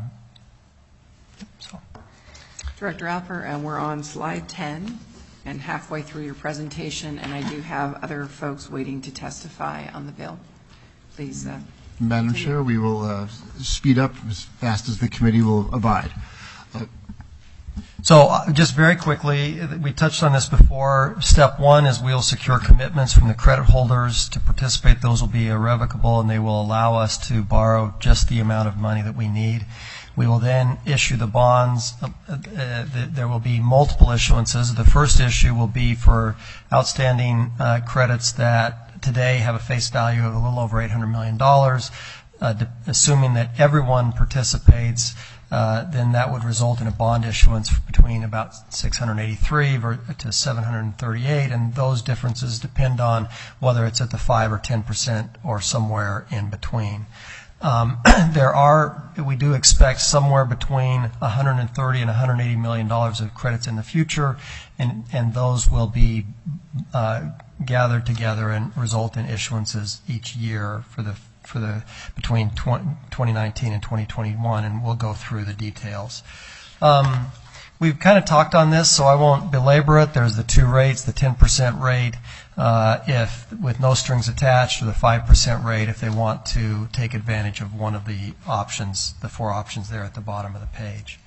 so. Director Alper, and we're on slide ten and halfway through your presentation, and I do have other folks waiting to testify on the bill. Please. Uh, Madam continue. Chair, we will uh, speed up as fast as the committee will abide. Uh, So uh, just very quickly, we touched on this before. Step one is we'll secure commitments from the credit holders to participate. Those will be irrevocable, and they will allow us to borrow just the amount of money that we need. We will then issue the bonds. Uh, uh, there will be multiple issuances. The first issue will be for outstanding uh, credits that today have a face value of a little over eight hundred million dollars. Uh, assuming that everyone participates, uh, then that would result in a bond issuance between about six hundred eighty-three to seven hundred thirty-eight, and those differences depend on whether it's at the five or ten percent or somewhere in between. Um, there are, we do expect somewhere between one hundred thirty and one hundred eighty million dollars of credits in the future, and, and those will be uh, gathered together and result in issuances each year for the for the between twenty nineteen and twenty twenty-one, and we'll go through the details. Um, we've kind of talked on this, so I won't belabor it. There's the two rates, the ten percent rate uh, if with no strings attached, or the five percent rate if they want to take advantage of one of the options, the four options there at the bottom of the page.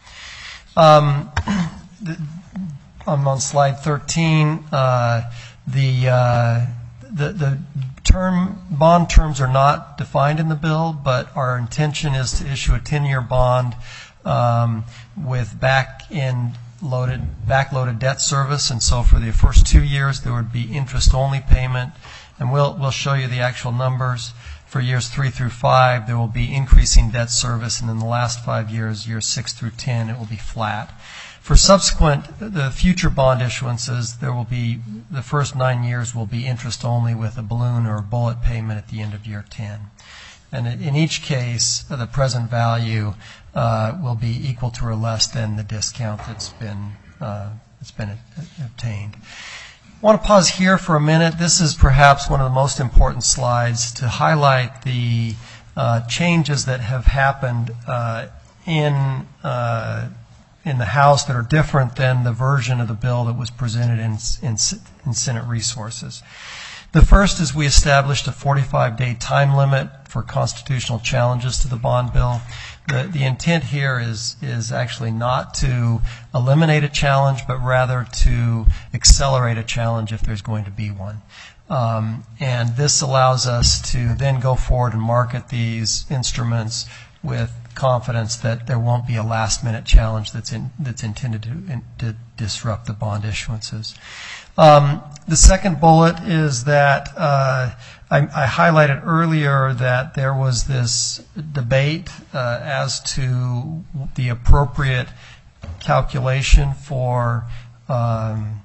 Um, the, I'm on slide thirteen. Uh, the uh, the the term bond terms are not defined in the bill, but our intention is to issue a ten-year bond um, with back-end loaded, back-loaded debt service, and so for the first two years there would be interest-only payment, and we'll we'll show you the actual numbers. For years three through five, there will be increasing debt service, and in the last five years, years six through ten, it will be flat. For subsequent, the future bond issuances, there will be, the first nine years will be interest only with a balloon or a bullet payment at the end of year ten. And in each case, the present value uh, will be equal to or less than the discount that's been, uh, that's been obtained. I want to pause here for a minute. This is perhaps one of the most important slides to highlight the uh, changes that have happened uh, in uh, in the House that are different than the version of the bill that was presented in, in, in Senate Resources. The first is we established a forty-five day time limit for constitutional challenges to the bond bill. The, the intent here is, is actually not to eliminate a challenge, but rather to accelerate a challenge if there's going to be one. Um, and this allows us to then go forward and market these instruments with confidence that there won't be a last-minute challenge that's in, that's intended to, in, to disrupt the bond issuances. Um, the second bullet is that uh, I, I highlighted earlier that there was this debate uh, as to the appropriate calculation for um,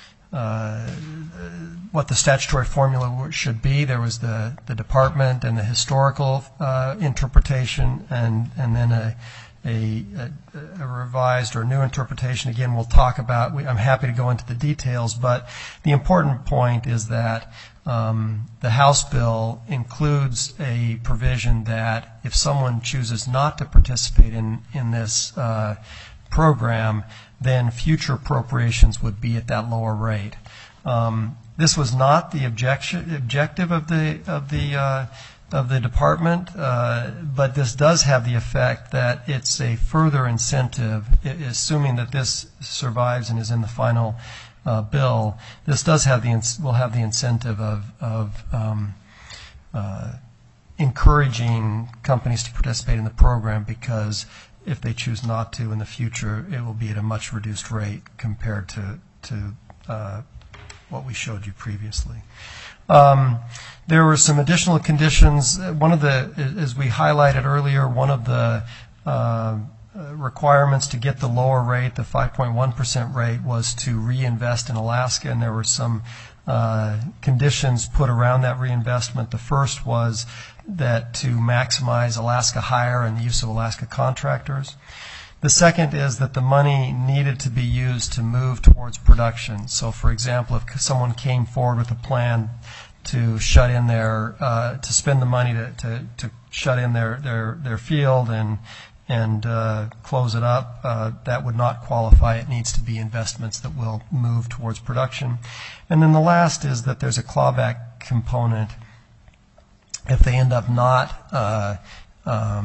uh, what the statutory formula should be. There was the, the department and the historical uh, interpretation, and, and then a, a, a revised or new interpretation. Again, we'll talk about, we, I'm happy to go into the details, but the important point is that um, the House bill includes a provision that if someone chooses not to participate in, in this uh, program, then future appropriations would be at that lower rate. Um, this was not the objection, objective of the of the uh, of the department, uh, but this does have the effect that it's a further incentive, assuming that this survives and is in the final uh, bill. This does have the will have the incentive of of um, uh, encouraging companies to participate in the program, because if they choose not to in the future, it will be at a much reduced rate compared to to uh, what we showed you previously. Um, there were some additional conditions. One of the, as we highlighted earlier, one of the uh, requirements to get the lower rate, the five point one percent rate, was to reinvest in Alaska, and there were some uh, conditions put around that reinvestment. The first was that to maximize Alaska hire and the use of Alaska contractors. The second is that the money needed to be used to move towards production. So, for example, if someone came forward with a plan to shut in their, uh, to spend the money to, to, to shut in their, their, their field and and uh, close it up, uh, that would not qualify. It needs to be investments that will move towards production. And then the last is that there's a clawback component if they end up not uh, um,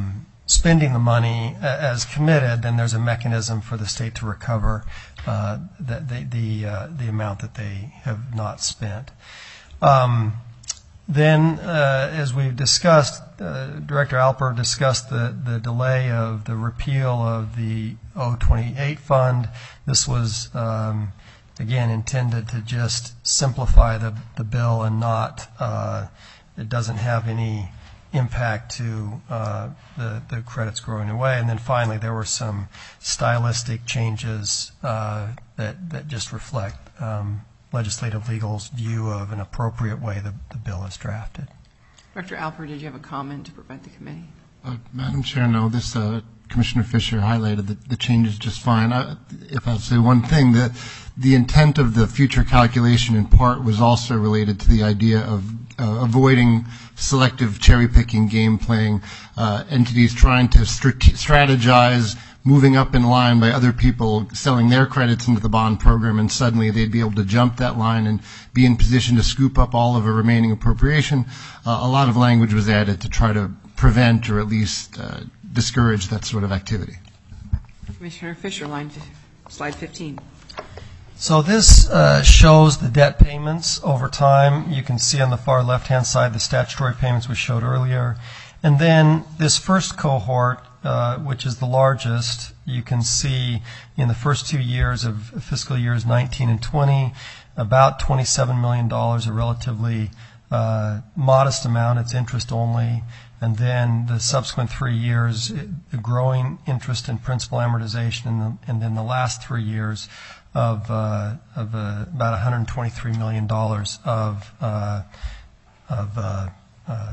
spending the money a- as committed, then there's a mechanism for the state to recover uh, the the the, uh, the amount that they have not spent. Um, then, uh, as we've discussed, uh, Director Alper discussed the, the delay of the repeal of the O twenty-eight fund. This was, um, again, intended to just simplify the, the bill and not, uh, it doesn't have any impact to uh, the, the credits growing away. And then finally, there were some stylistic changes uh, that, that just reflect um, legislative legal's view of an appropriate way the, the bill is drafted. Director Alper, did you have a comment to prevent the committee? Uh, Madam Chair, no, this uh, Commissioner Fisher highlighted the, the changes just fine. I, if I'll say one thing, that the intent of the future calculation in part was also related to the idea of uh, avoiding selective cherry-picking game playing, uh, entities trying to strate- strategize moving up in line by other people selling their credits into the bond program, and suddenly they'd be able to jump that line and be in position to scoop up all of a remaining appropriation. Uh, a lot of language was added to try to prevent or at least uh, discourage that sort of activity. Commissioner Fisher, line, slide fifteen. So this uh, shows the debt payments over time. You can see on the far left-hand side the statutory payments we showed earlier. And then this first cohort, uh, which is the largest, you can see in the first two years of fiscal years nineteen and twenty, about twenty-seven million dollars, a relatively uh, modest amount. It's interest only. And then the subsequent three years, the growing interest and principal amortization, and, the, and then the last three years of, uh, of uh, about one hundred twenty-three million dollars of, uh, of uh, uh,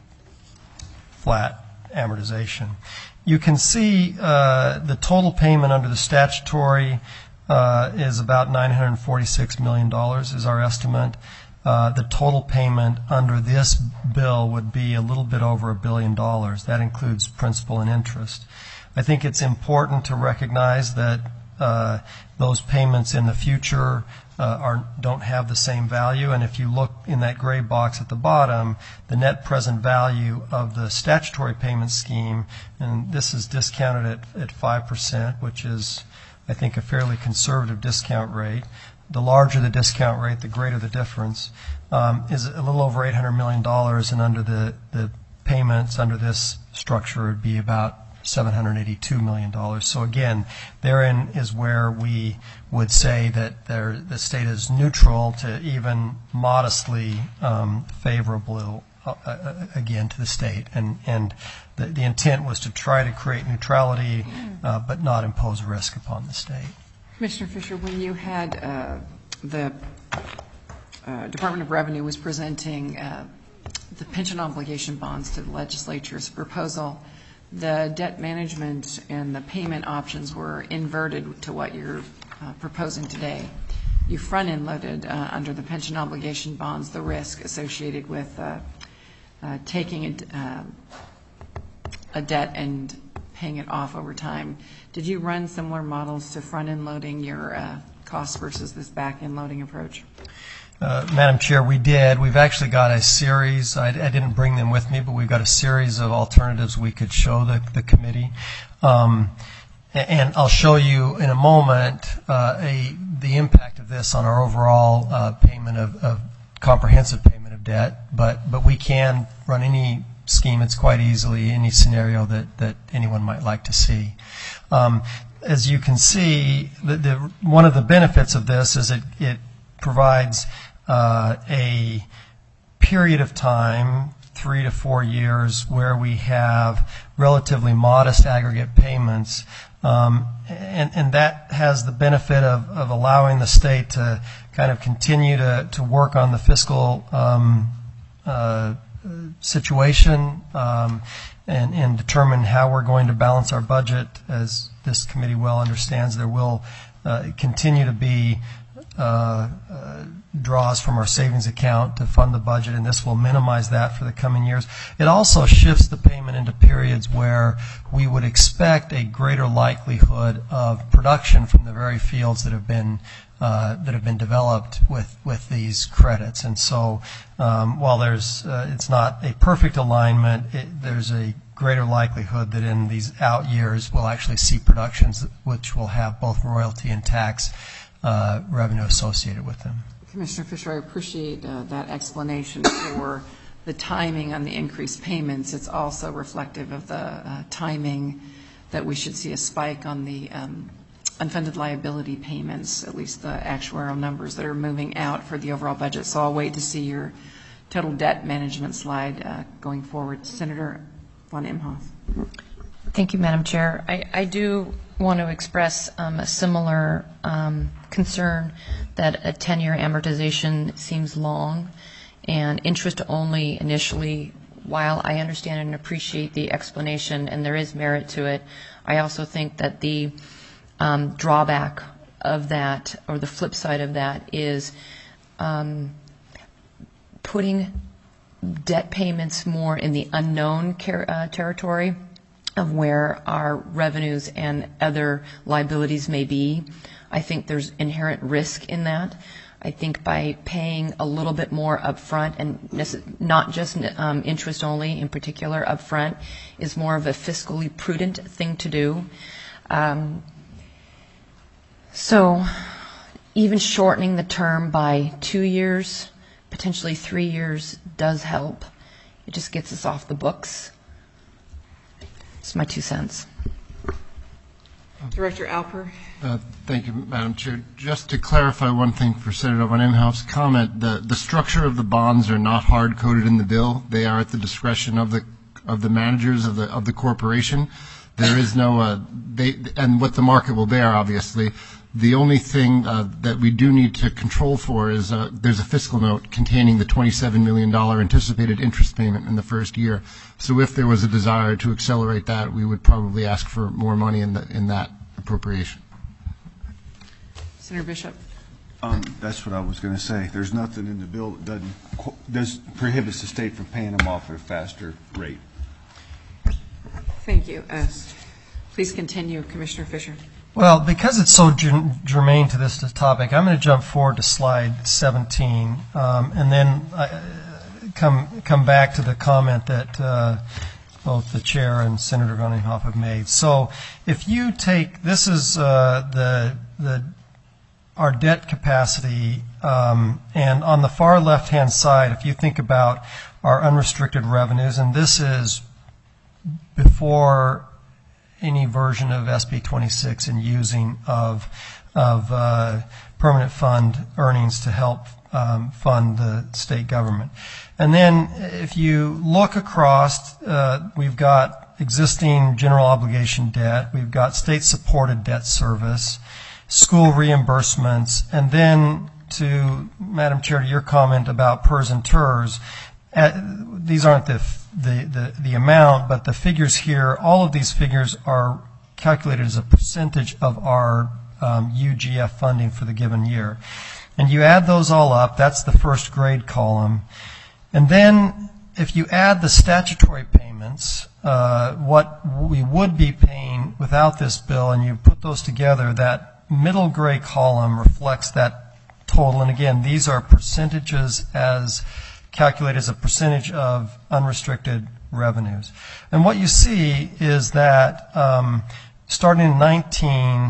flat amortization. You can see uh, the total payment under the statutory uh, is about nine hundred forty-six million dollars is our estimate. Uh, the total payment under this bill would be a little bit over a billion dollars. That includes principal and interest. I think it's important to recognize that uh, those payments in the future uh, are don't have the same value. And if you look in that gray box at the bottom, the net present value of the statutory payment scheme, and this is discounted at, at five percent, which is, I think, a fairly conservative discount rate. The larger the discount rate, the greater the difference, um, is a little over eight hundred million dollars, and under the, the payments under this structure would be about seven hundred eighty-two million dollars. So again, therein is where we would say that there, the state is neutral to even modestly um, favorable, uh, again, to the state. And, and the, the intent was to try to create neutrality, uh, but not impose risk upon the state. Commissioner Fisher, when you had uh, the uh, Department of Revenue was presenting uh, the pension obligation bonds to the legislature's proposal, the debt management and the payment options were inverted to what you're uh, proposing today. You front-end loaded uh, under the pension obligation bonds the risk associated with uh, uh, taking a, uh, a debt and paying it off over time. Did you run similar models to front-end loading your uh, costs versus this back-end loading approach? Uh, Madam Chair, we did. We've actually got a series. I, I didn't bring them with me, but we've got a series of alternatives we could show the, the committee. Um, and I'll show you in a moment uh, a, the impact of this on our overall uh, payment of, of comprehensive payment of debt. But, but we can run any scheme. It's quite easily any scenario that, that anyone might like to see. Um, as you can see, the, the, one of the benefits of this is it, it provides uh, a period of time, three to four years, where we have relatively modest aggregate payments. Um, and, and that has the benefit of, of allowing the state to kind of continue to, to work on the fiscal um, uh, situation um, and, and determine how we're going to balance our budget. As this committee well understands, there will uh, continue to be uh, uh, draws from our savings account to fund the budget, and this will minimize that for the coming years. It also shifts the payment into periods where we would expect a greater likelihood of production from the very fields that have been Uh, that have been developed with, with these credits. And so um, while there's uh, it's not a perfect alignment, it, there's a greater likelihood that in these out years we'll actually see productions which will have both royalty and tax uh, revenue associated with them. Commissioner Fisher, I appreciate uh, that explanation for the timing on the increased payments. It's also reflective of the uh, timing that we should see a spike on the um, unfunded liability payments, at least the actuarial numbers that are moving out for the overall budget. So I'll wait to see your total debt management slide uh, going forward. Senator von Imhoff. Thank you, Madam Chair. I, I do want to express um, a similar um, concern that a ten-year amortization seems long, and interest only initially. While I understand and appreciate the explanation and there is merit to it, I also think that the um, drawback of that, or the flip side of that, is um, putting debt payments more in the unknown car- uh, territory of where our revenues and other liabilities may be. I think there's inherent risk in that. I think by paying a little bit more upfront, and nece- not just um, interest only in particular upfront, is more of a fiscally prudent thing to do. Um, so even shortening the term by two years, potentially three years, does help. It just gets us off the books. It's my two cents. Director Alper. Uh, Thank you, Madam Chair. Just to clarify one thing for Senator von Imhoff's comment, the, the structure of the bonds are not hard-coded in the bill. They are at the discretion of the of the managers of the of the corporation. There is no, uh, they, and what the market will bear, obviously. The only thing uh, that we do need to control for is uh, there's a fiscal note containing the twenty-seven million dollars anticipated interest payment in the first year. So if there was a desire to accelerate that, we would probably ask for more money in, the, in that appropriation. Senator Bishop. Um, that's what I was going to say. There's nothing in the bill that doesn't does prohibits the state from paying them off at a faster rate. Thank you. Uh, please continue, Commissioner Fisher. Well, because it's so germane to this topic, I'm going to jump forward to slide seventeen, um, and then I, come come back to the comment that uh, both the chair and Senator von Imhoff have made. So, if you take this is uh, the the our debt capacity, um, and on the far left-hand side, if you think about our unrestricted revenues, and this is before any version of S B twenty-six and using of of uh, permanent fund earnings to help um, fund the state government. And then if you look across, uh, we've got existing general obligation debt, we've got state-supported debt service, school reimbursements, and then to, Madam Chair, to your comment about P E R S and T E R S, uh, these aren't the The, the, the amount, but the figures here, all of these figures are calculated as a percentage of our um, U G F funding for the given year. And you add those all up, that's the first grade column. And then if you add the statutory payments, uh, what we would be paying without this bill, and you put those together, that middle gray column reflects that total. And again, these are percentages as calculated as a percentage of unrestricted revenues. And what you see is that um, starting in nineteen,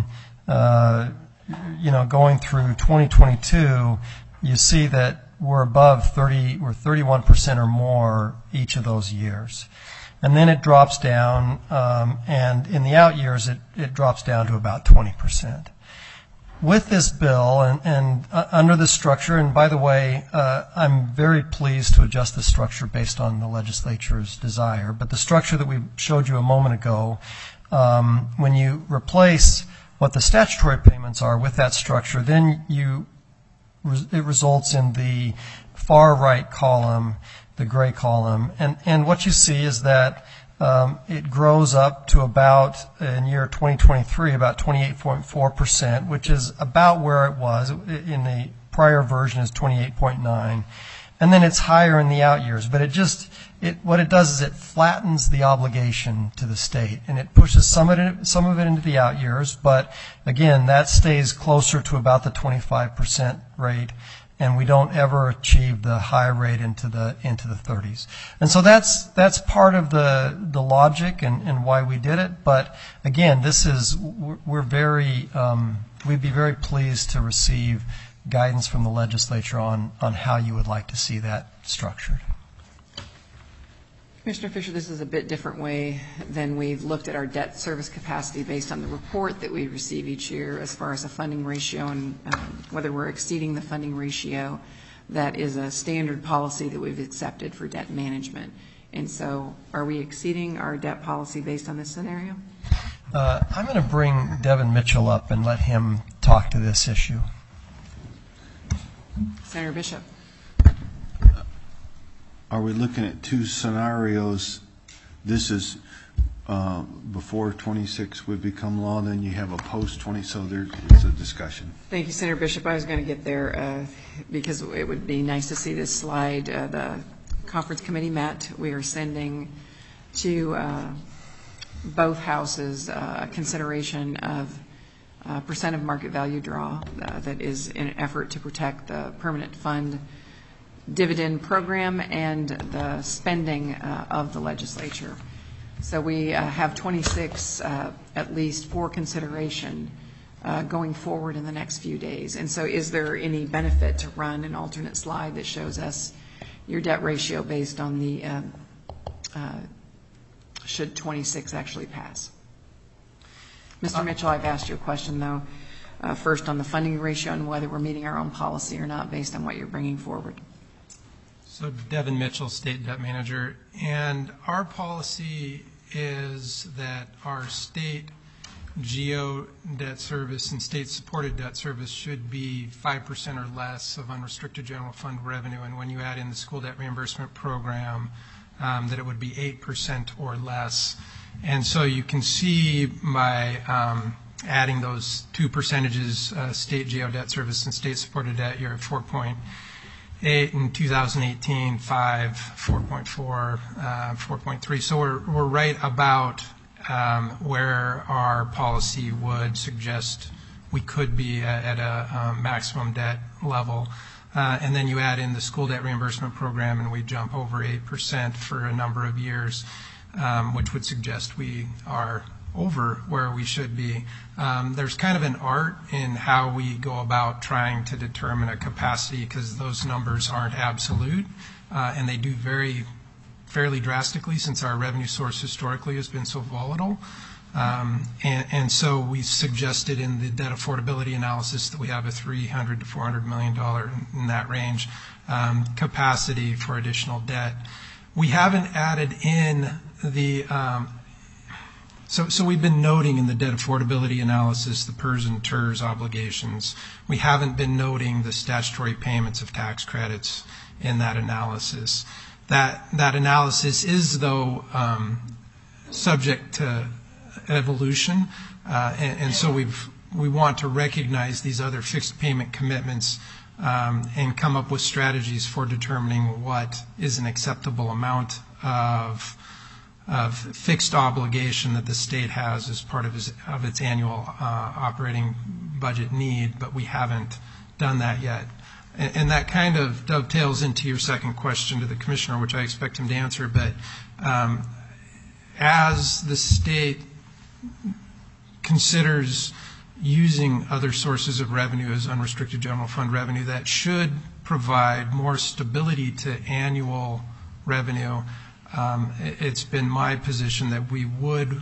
uh, you know, going through twenty twenty-two, you see that we're above thirty, we're thirty-one percent or more each of those years. And then it drops down, um, and in the out years, it, it drops down to about twenty percent. With this bill and, and uh, under this structure, and by the way, uh, I'm very pleased to adjust the structure based on the legislature's desire, but the structure that we showed you a moment ago, um, when you replace what the statutory payments are with that structure, then you it results in the far right column, the gray column, and, and what you see is that Um, it grows up to about, in year twenty twenty-three, about twenty-eight point four percent, which is about where it was. In the prior version is twenty-eight point nine. And then it's higher in the out years. But it just, it, what it does is it flattens the obligation to the state. And it pushes some of it, some of it into the out years. But again, that stays closer to about the twenty-five percent rate. and we don't ever achieve the high rate into the into the thirties. And so that's that's part of the the logic and, and why we did it. But again, this is we're, we're very um, we'd be very pleased to receive guidance from the legislature on on how you would like to see that structured. Commissioner Fisher, this is a bit different way than we've looked at our debt service capacity based on the report that we receive each year as far as the funding ratio and um, whether we're exceeding the funding ratio. That is a standard policy that we've accepted for debt management. And so are we exceeding our debt policy based on this scenario? Uh, I'm going to bring Devin Mitchell up and let him talk to this issue. Senator Bishop. Are we looking at two scenarios? This is uh, before twenty-six would become law, then you have a post twenty, so there is a discussion. Thank you, Senator Bishop. I was going to get there uh, because it would be nice to see this slide. Uh, the conference committee met. We are sending to uh, both houses uh, a consideration of uh, percent of market value draw uh, that is in an effort to protect the permanent fund dividend program and the spending uh, of the legislature. So we uh, have twenty-six uh, at least for consideration uh, going forward in the next few days. And so is there any benefit to run an alternate slide that shows us your debt ratio based on the uh, uh, should twenty-six actually pass? Mister Mitchell, I've asked you a question though, uh, first on the funding ratio and whether we're meeting our own policy or not based on what you're bringing forward. So Devin Mitchell, State Debt Manager, and our policy is that our state G O debt service and state-supported debt service should be five percent or less of unrestricted general fund revenue, and when you add in the school debt reimbursement program, um, that it would be eight percent or less. And so you can see by um, adding those two percentages, uh, state G O debt service and state-supported debt, you're at four point eight in two thousand eighteen, five, four point four, uh, four point three. So we're, we're right about um, where our policy would suggest we could be at, at a um, maximum debt level. Uh, and then you add in the school debt reimbursement program and we jump over eight percent for a number of years, um, which would suggest we are over where we should be. Um, there's kind of an art in how we go about trying to determine a capacity because those numbers aren't absolute, uh, and they do vary fairly drastically since our revenue source historically has been so volatile. Um, and, and so we suggested in the debt affordability analysis that we have a three hundred to four hundred million dollars in, in that range um, capacity for additional debt. We haven't added in the um, So, so we've been noting in the debt affordability analysis the P E R S and T E R S obligations. We haven't been noting the statutory payments of tax credits in that analysis. That that analysis is, though, um, subject to evolution, uh, and, and so we've we want to recognize these other fixed payment commitments um, and come up with strategies for determining what is an acceptable amount of of fixed obligation that the state has as part of, his, of its annual uh, operating budget need, but we haven't done that yet. And, and that kind of dovetails into your second question to the Commissioner, which I expect him to answer, but um, as the state considers using other sources of revenue as unrestricted general fund revenue, that should provide more stability to annual revenue. Um, it's been my position that we would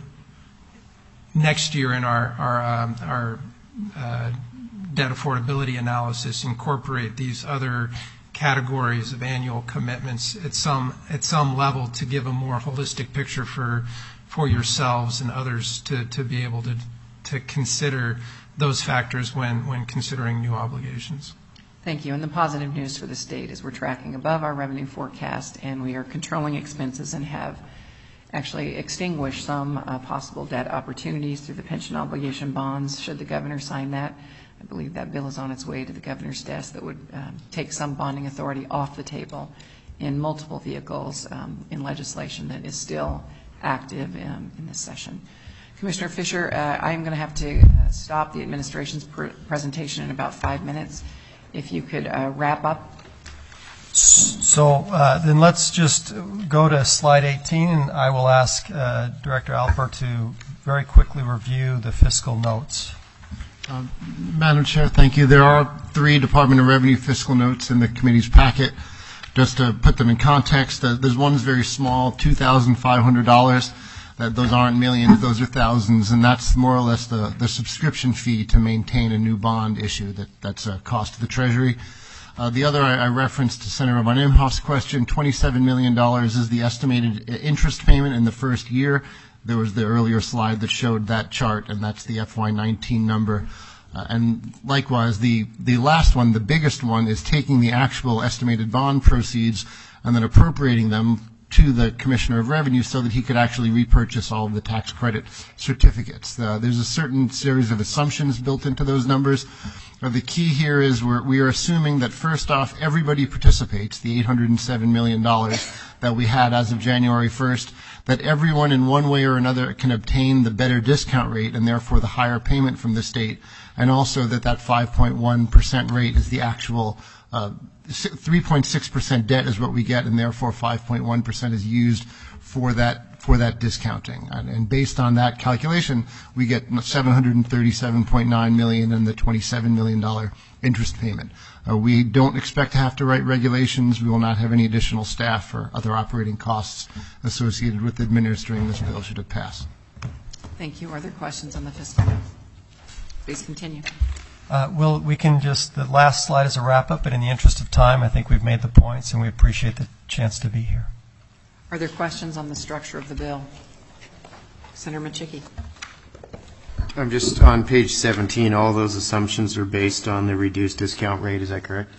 next year in our our, um, our uh, debt affordability analysis incorporate these other categories of annual commitments at some at some level to give a more holistic picture for for yourselves and others to, to be able to to consider those factors when, when considering new obligations. Thank you. And the positive news for the state is we're tracking above our revenue forecast and we are controlling expenses and have actually extinguished some uh, possible debt opportunities through the pension obligation bonds. Should the governor sign that, I believe that bill is on its way to the governor's desk that would um, take some bonding authority off the table in multiple vehicles um, in legislation that is still active um, in this session. Commissioner Fisher, uh, I am going to have to uh, stop the administration's pr- presentation in about five minutes. if you could uh, wrap up. So uh, then let's just go to slide eighteen, and I will ask uh, Director Alper to very quickly review the fiscal notes. Um, Madam Chair, thank you. There are three Department of Revenue fiscal notes in the committee's packet. Just to put them in context, uh, there's one's very small, two thousand five hundred dollars. That those aren't millions, those are thousands, and that's more or less the, the subscription fee to maintain a new bond issue. That, that's a cost to the Treasury. Uh, the other I, I referenced to Senator Von Imhoff's question, twenty-seven million dollars is the estimated interest payment in the first year. There was the earlier slide that showed that chart, and that's the F Y nineteen number. Uh, and likewise, the, the last one, the biggest one, is taking the actual estimated bond proceeds and then appropriating them to the Commissioner of Revenue so that he could actually repurchase all of the tax credit certificates. Uh, there's a certain series of assumptions built into those numbers. Uh, the key here is we're, we are assuming that first off, everybody participates, the eight hundred seven million dollars that we had as of January first, that everyone in one way or another can obtain the better discount rate and therefore the higher payment from the state, and also that that five point one percent rate is the actual uh, three point six percent debt is what we get, and therefore five point one percent is used for that for that discounting. And, and based on that calculation, we get seven hundred thirty-seven point nine million dollars and the twenty-seven million dollars interest payment. Uh, we don't expect to have to write regulations. We will not have any additional staff or other operating costs associated with administering this bill should it pass. Thank you. Are there questions on the fiscal note? Please continue. Uh, well, we can just, the last slide is a wrap-up, but in the interest of time, I think we've made the points, and we appreciate the chance to be here. Are there questions on the structure of the bill? Senator Machicki. I'm just on page seventeen, all those assumptions are based on the reduced discount rate, is that correct?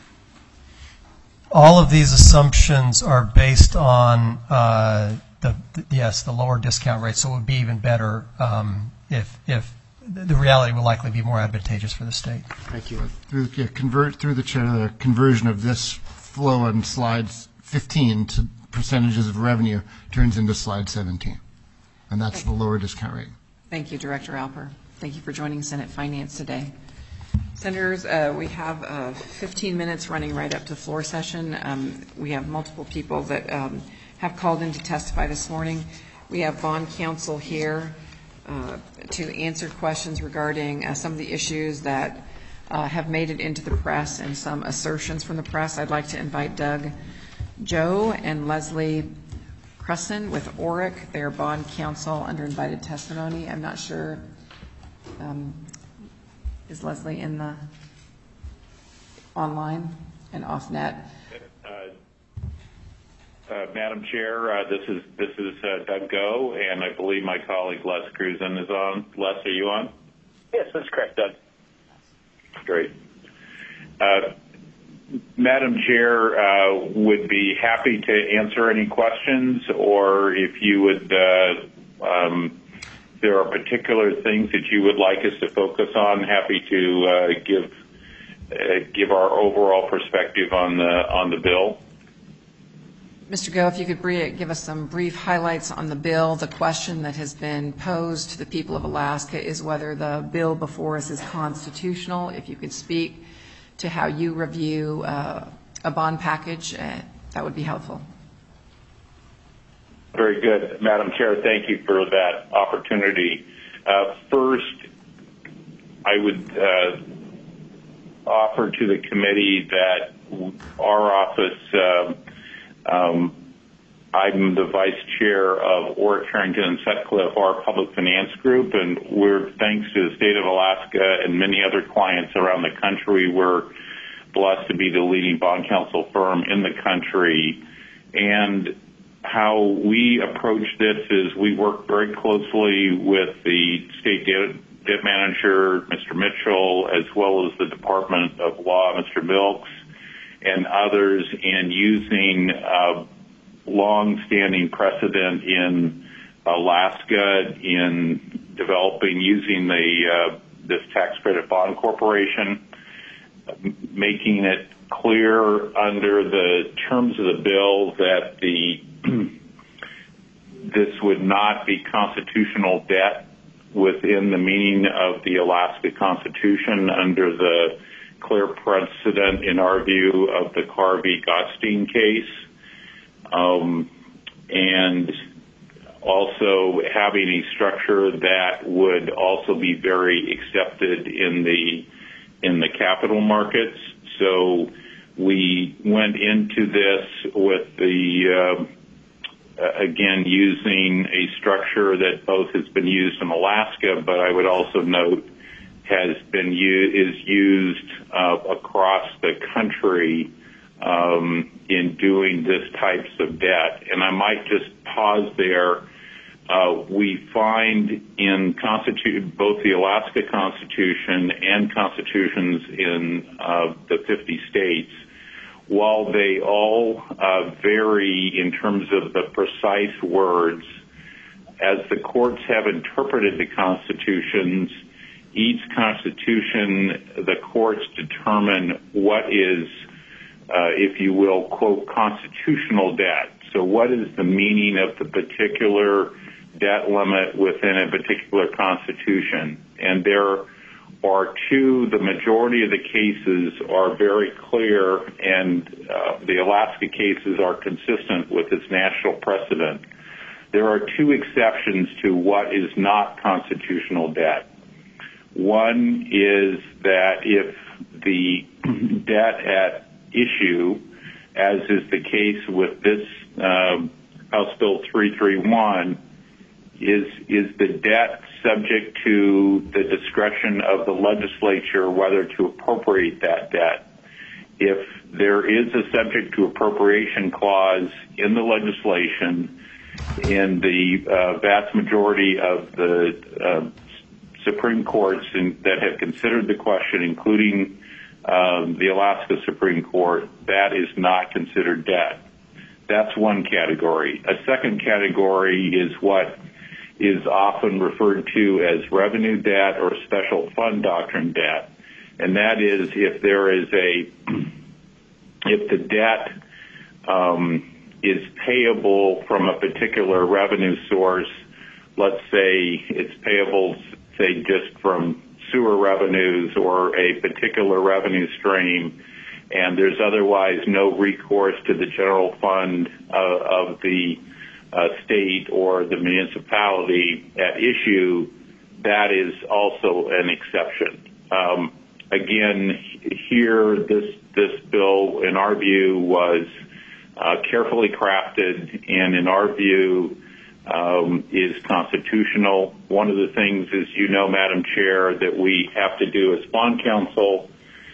All of these assumptions are based on, uh, the, the yes, the lower discount rate, so it would be even better um, if, if the reality will likely be more advantageous for the state. Thank you. Through, yeah, convert, through the chair, the conversion of this flow on slides fifteen to percentages of revenue turns into slide seventeen. And that's the lower discount rate. Thank you, Director Alper. Thank you for joining Senate Finance today. Senators, uh, we have uh, fifteen minutes running right up to floor session. Um, we have multiple people that um, have called in to testify this morning. We have bond counsel here uh, to answer questions regarding uh, some of the issues that uh, have made it into the press and some assertions from the press. I'd like to invite Doug Joe and Leslie Cresson with Oric, their bond counsel under invited testimony. I'm not sure, um, is Leslie in the online and off net? Uh, uh, Madam Chair, uh, this is this is uh, Doug Go, and I believe my colleague Les Cruzen is on. Les, are you on? Yes, that's correct, Doug. Great. Uh, Madam Chair, uh, would be happy to answer any questions, or if you would, uh, um, if there are particular things that you would like us to focus on, happy to uh, give uh, give our overall perspective on the on the bill. Mister Go, if you could give us some brief highlights on the bill. The question that has been posed to the people of Alaska is whether the bill before us is constitutional. If you could speak to how you review uh, a bond package, uh, that would be helpful. Very good. Madam Chair, thank you for that opportunity. Uh, first, I would uh, offer to the committee that our office, uh, um, I'm the vice chair of Oric, Harrington, and Sutcliffe, our public finance group, and we're, thanks to the state of Alaska and many other clients around the country, we're blessed to be the leading bond counsel firm in the country. And how we approach this is we work very closely with the state debt, debt manager, Mister Mitchell, as well as the Department of Law, Mister Milks, and others in using uh, long-standing precedent in Alaska in developing, using the uh, this tax credit bond corporation, making it clear under the terms of the bill that the this would not be constitutional debt within the meaning of the Alaska Constitution under the clear precedent, in our view, of the Carr v. Gottstein case, um, and also having a structure that would also be very accepted in the in the capital markets. So we went into this with the uh, again, using a structure that both has been used in Alaska, but I would also note has been u- is used uh, across the country um, in doing this types of debt. And I might just pause there. Uh, we find in constitu- both the Alaska Constitution and constitutions in uh, the fifty states, while they all uh, vary in terms of the precise words, as the courts have interpreted the constitutions, each constitution, the courts determine what is, uh, if you will, quote, constitutional debt. So what is the meaning of the particular debt limit within a particular constitution? And there are two, the majority of the cases are very clear, and uh, the Alaska cases are consistent with its national precedent. There are two exceptions to what is not constitutional debt. One is that if the debt at issue, as is the case with this um, House Bill three thirty-one, is is the debt subject to the discretion of the legislature whether to appropriate that debt. If there is a subject to appropriation clause in the legislation, in the uh, vast majority of the uh, Supreme Courts in, that have considered the question, including um, the Alaska Supreme Court, that is not considered debt. That's one category. A second category is what is often referred to as revenue debt or special fund doctrine debt. And that is if there is a, if the debt um, is payable from a particular revenue source, let's say it's payable, say, just from sewer revenues or a particular revenue stream, and there's otherwise no recourse to the general fund uh, of the Uh, state or the municipality at issue, that is also an exception. Um, again, here, this this bill, in our view, was uh, carefully crafted, and in our view, um, is constitutional. One of the things, as you know, Madam Chair, that we have to do as bond counsel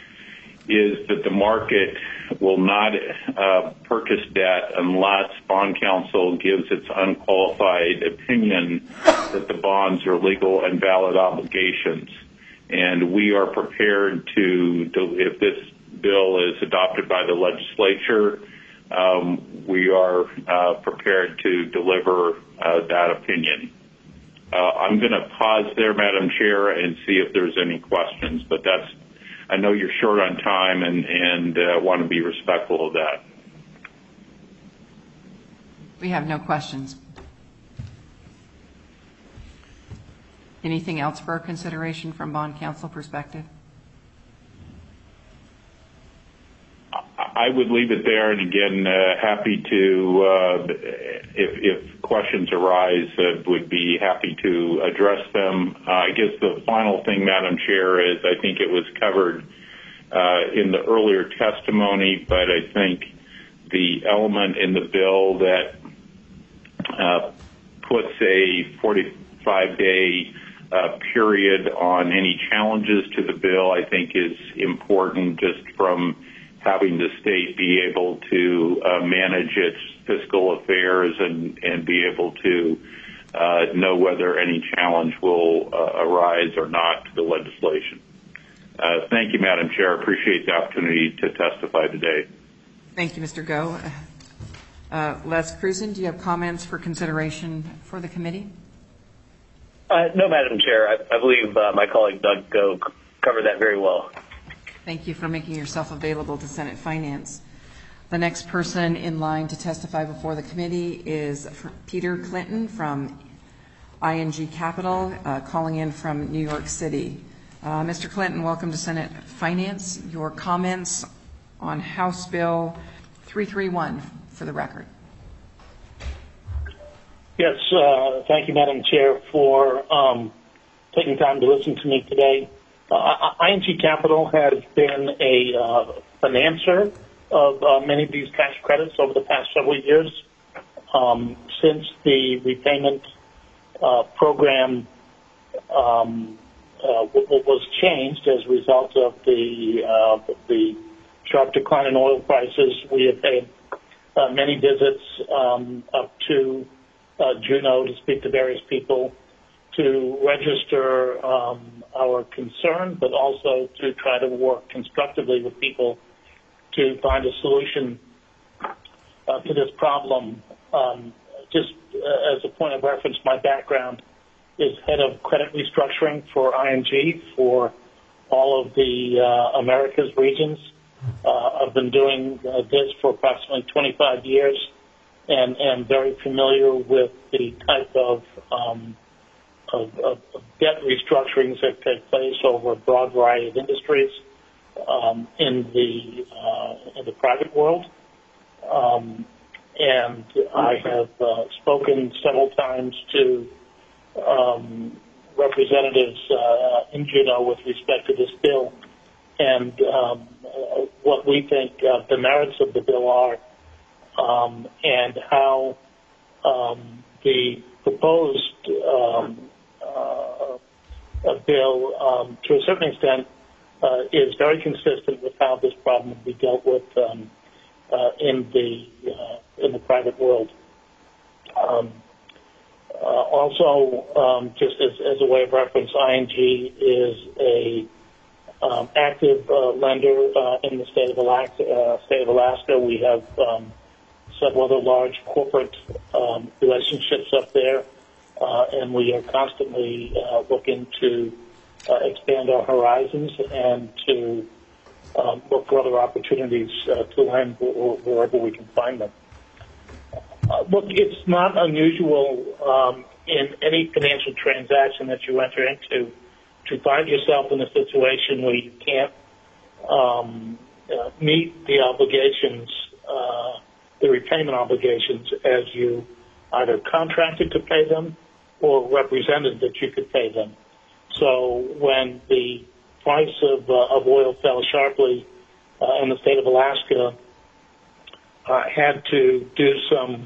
is that the market will not uh, purchase debt unless bond counsel gives its unqualified opinion that the bonds are legal and valid obligations. And we are prepared to, if this bill is adopted by the legislature, um, we are uh, prepared to deliver uh, that opinion. Uh, I'm going to pause there, Madam Chair, and see if there's any questions, but that's I know you're short on time and, and uh, want to be respectful of that. We have no questions. Anything else for our consideration from bond counsel perspective? I would leave it there, and again, uh, happy to, uh, if, if questions arise, uh, would be happy to address them. Uh, I guess the final thing, Madam Chair, is I think it was covered uh, in the earlier testimony, but I think the element in the bill that uh, puts a forty-five day uh, period on any challenges to the bill, I think is important, just from having the state be able to uh, manage its fiscal affairs and, and be able to uh, know whether any challenge will uh, arise or not to the legislation. Uh, thank you, Madam Chair. I appreciate the opportunity to testify today. Thank you, Mister Go. Uh, Les Cruzen, do you have comments for consideration for the committee? Uh, no, Madam Chair. I, I believe uh, my colleague Doug Go covered that very well. Thank you for making yourself available to Senate Finance. The next person in line to testify before the committee is Peter Clinton from I N G Capital, uh, calling in from New York City. Uh, Mister Clinton, welcome to Senate Finance. Your comments on House Bill three thirty-one for the record. Yes, uh, thank you, Madam Chair, for um, taking time to listen to me today. Uh, I N G Capital has been a uh, financer of uh, many of these tax credits over the past several years. Um, since the repayment uh, program um, uh, w- was changed as a result of the uh, the sharp decline in oil prices, we have had uh, many visits um, up to uh, Juneau to speak to various people, to register um, our concern, but also to try to work constructively with people to find a solution uh, to this problem. Um, just uh, as a point of reference, my background is head of credit restructuring for I N G for all of the uh, Americas regions. Uh, I've been doing uh, this for approximately twenty-five years and am very familiar with the type of, um, of, of debt restructurings that take place over a broad variety of industries um, in the uh, in the private world. Um, and I have uh, spoken several times to um, representatives uh, in Juneau with respect to this bill and um, uh, what we think uh, the merits of the bill are, um, and how um, the proposed um, uh, bill, um, to a certain extent, uh, is very consistent with how this problem would be dealt with um, uh, in the uh, in the private world. Um, uh, also, um, just as, as a way of reference, I N G is a um, active uh, lender uh, in the state of Alaska. Uh, state of Alaska, we have um, several other large corporate um, relationships up there, uh, and we are constantly uh, looking to uh, expand our horizons and to um, look for other opportunities uh, to lend wherever we can find them. Uh, look, it's not unusual um, in any financial transaction that you enter into to find yourself in a situation where you can't um, uh, meet the obligations, uh, the repayment obligations, as you either contracted to pay them or represented that you could pay them. So when the price of, uh, of oil fell sharply uh, in the state of Alaska, uh, had to do some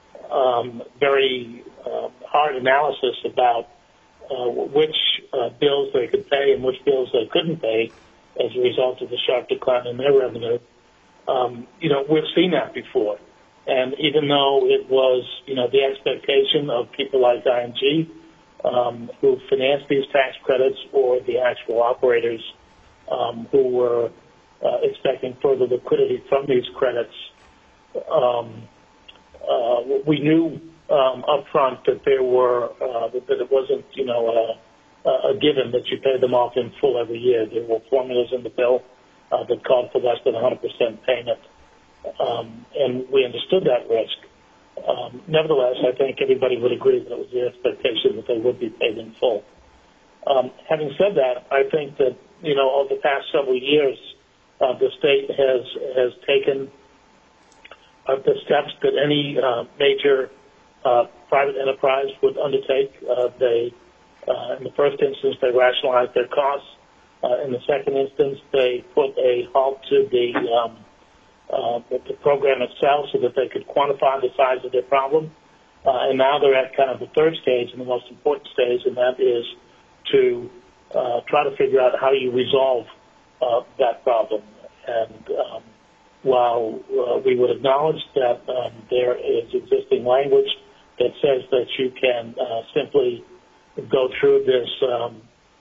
um, very uh, hard analysis about uh, which uh, bills they could pay and which bills they couldn't pay as a result of the sharp decline in their revenue. Um, you know, we've seen that before. And even though it was, you know, the expectation of people like I N G um, who financed these tax credits or the actual operators um, who were uh, expecting further liquidity from these credits, um, uh, we knew um, up front that there were, uh, that, that it wasn't, you know, a, a given that you paid them off in full every year. There were formulas in the bill uh, that called for less than one hundred percent payment. Um, and we understood that risk. Um, nevertheless, I think everybody would agree that it was the expectation that they would be paid in full. Um, having said that, I think that, you know, over the past several years, uh, the state has has taken uh, the steps that any uh, major uh, private enterprise would undertake. Uh, they, uh, in the first instance, they rationalized their costs. Uh, in the second instance, they put a halt to the um, Uh, the program itself so that they could quantify the size of their problem. Uh, and now they're at kind of the third stage and the most important stage, and that is to uh, try to figure out how you resolve uh, that problem. And um, while uh, we would acknowledge that um, there is existing language that says that you can uh, simply go through this um,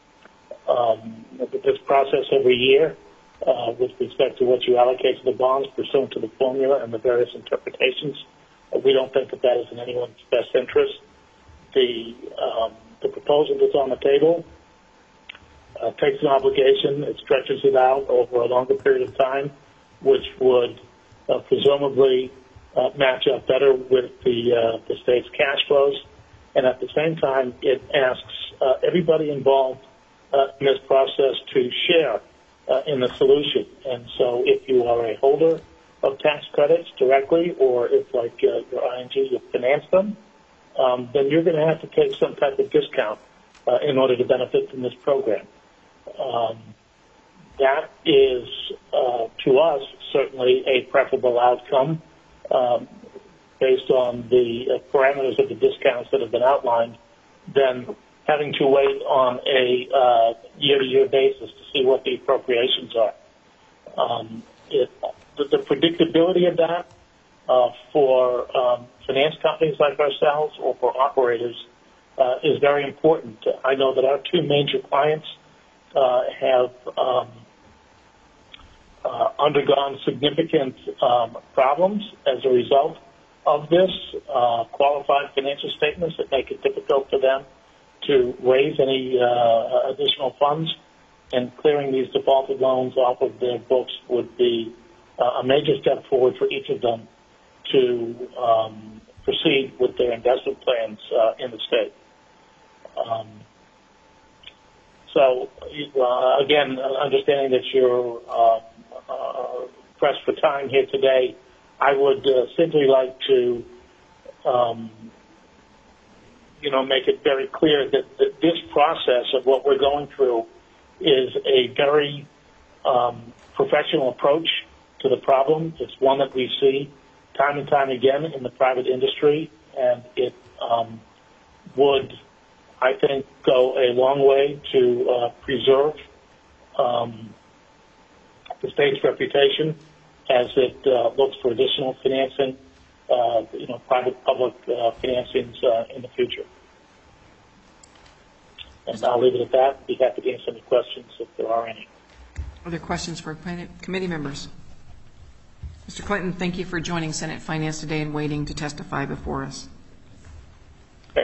um, this process every year, Uh, with respect to what you allocate to the bonds pursuant to the formula and the various interpretations. Uh, we don't think that that is in anyone's best interest. The, um, the proposal that's on the table uh, takes an obligation, it stretches it out over a longer period of time, which would uh, presumably uh, match up better with the, uh, the state's cash flows. And at the same time, it asks uh, everybody involved uh, in this process to share uh, in the solution. And so if you are a holder of tax credits directly, or if, like uh, your I N G, you finance them, um, then you're going to have to take some type of discount uh, in order to benefit from this program. Um, that is, uh, to us, certainly a preferable outcome um, based on the uh, parameters of the discounts that have been outlined, than having to wait on a uh, year-to-year basis to see what the appropriations are. Um, it, the, the predictability of that uh, for um, finance companies like ourselves or for operators uh, is very important. I know that our two major clients uh, have um, uh, undergone significant um, problems as a result of this, uh, qualified financial statements that make it difficult for them to raise any uh, additional funds, and clearing these defaulted loans off of their books would be uh, a major step forward for each of them to um, proceed with their investment plans uh, in the state. Um, so, uh, again, understanding that you're uh, uh, pressed for time here today, I would uh, simply like to, um, you know, make it very clear that, that this process of what we're going through is a very um, professional approach to the problem. It's one that we see time and time again in the private industry, and it um, would, I think, go a long way to uh, preserve um, the state's reputation as it uh, looks for additional financing, uh, you know, private-public uh, financings uh, in the future. And I'll leave it at that. Be happy to answer any questions if there are any. Other questions for committee members? Mister Clinton, thank you for joining Senate Finance today and waiting to testify before us. Okay.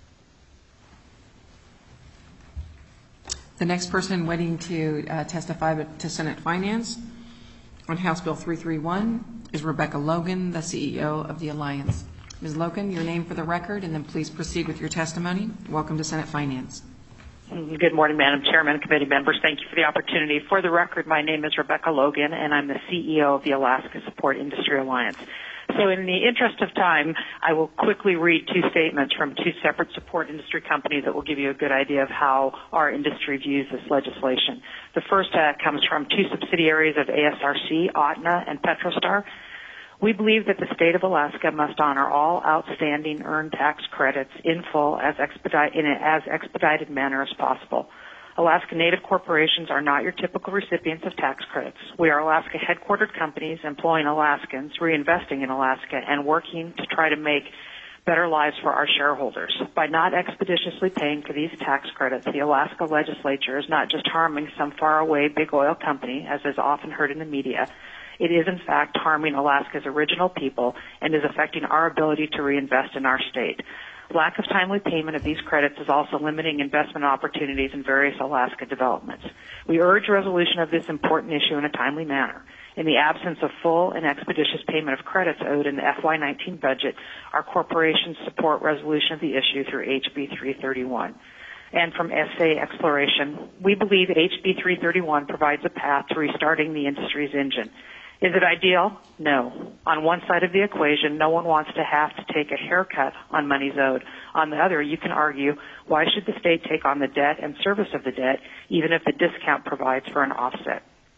The next person waiting to uh, testify to Senate Finance on House Bill three thirty-one is Rebecca Logan, the C E O of the Alliance. Miz Logan, your name for the record, and then please proceed with your testimony. Welcome to Senate Finance. Good morning, Madam Chairman, committee members. Thank you for the opportunity. For the record, my name is Rebecca Logan, and I'm the C E O of the Alaska Support Industry Alliance. So in the interest of time, I will quickly read two statements from two separate support industry companies that will give you a good idea of how our industry views this legislation. The first uh, comes from two subsidiaries of A S R C, Ahtna and Petrostar. We believe that the state of Alaska must honor all outstanding earned tax credits in full as expedite, in an as expedited manner as possible. Alaska Native corporations are not your typical recipients of tax credits. We are Alaska headquartered companies employing Alaskans, reinvesting in Alaska, and working to try to make better lives for our shareholders. By not expeditiously paying for these tax credits, the Alaska legislature is not just harming some faraway big oil company, as is often heard in the media. It is, in fact, harming Alaska's original people and is affecting our ability to reinvest in our state. Lack of timely payment of these credits is also limiting investment opportunities in various Alaska developments. We urge resolution of this important issue in a timely manner. In the absence of full and expeditious payment of credits owed in the F Y nineteen budget, our corporations support resolution of the issue through H B three thirty-one. And from S A Exploration, we believe H B three thirty-one provides a path to restarting the industry's engine. Is it ideal? No. On one side of the equation, no one wants to have to take a haircut on monies owed. On the other, you can argue, why should the state take on the debt and service of the debt, even if the discount provides for an offset?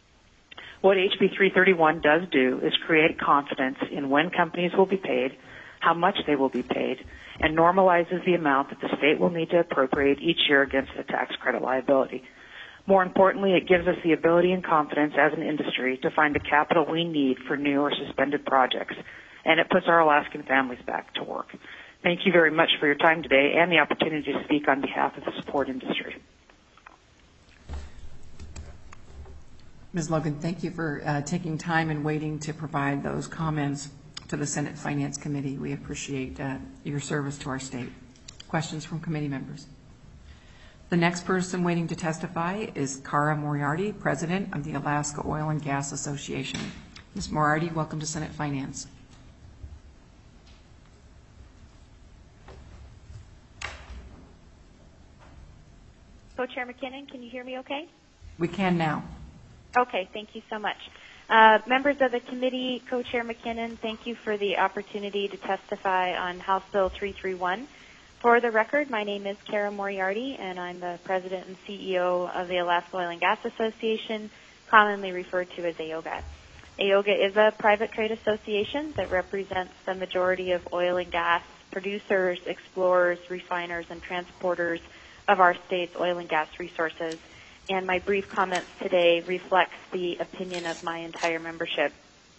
What H B three thirty-one does do is create confidence in when companies will be paid, how much they will be paid, and normalizes the amount that the state will need to appropriate each year against the tax credit liability. More importantly, it gives us the ability and confidence as an industry to find the capital we need for new or suspended projects, and it puts our Alaskan families back to work. Thank you very much for your time today and the opportunity to speak on behalf of the support industry. Miz Logan, thank you for uh, taking time and waiting to provide those comments to the Senate Finance Committee. We appreciate uh, your service to our state. Questions from committee members? The next person waiting to testify is Cara Moriarty, President of the Alaska Oil and Gas Association. Miz Moriarty, welcome to Senate Finance. Co-Chair Chair McKinnon, can you hear me okay? We can now. Okay, thank you so much. Uh, members of the committee, Co-Chair McKinnon, thank you for the opportunity to testify on House Bill three thirty-one. For the record, my name is Kara Moriarty, and I'm the President and C E O of the Alaska Oil and Gas Association, commonly referred to as A O G A. A O G A is a private trade association that represents the majority of oil and gas producers, explorers, refiners, and transporters of our state's oil and gas resources. And my brief comments today reflects the opinion of my entire membership.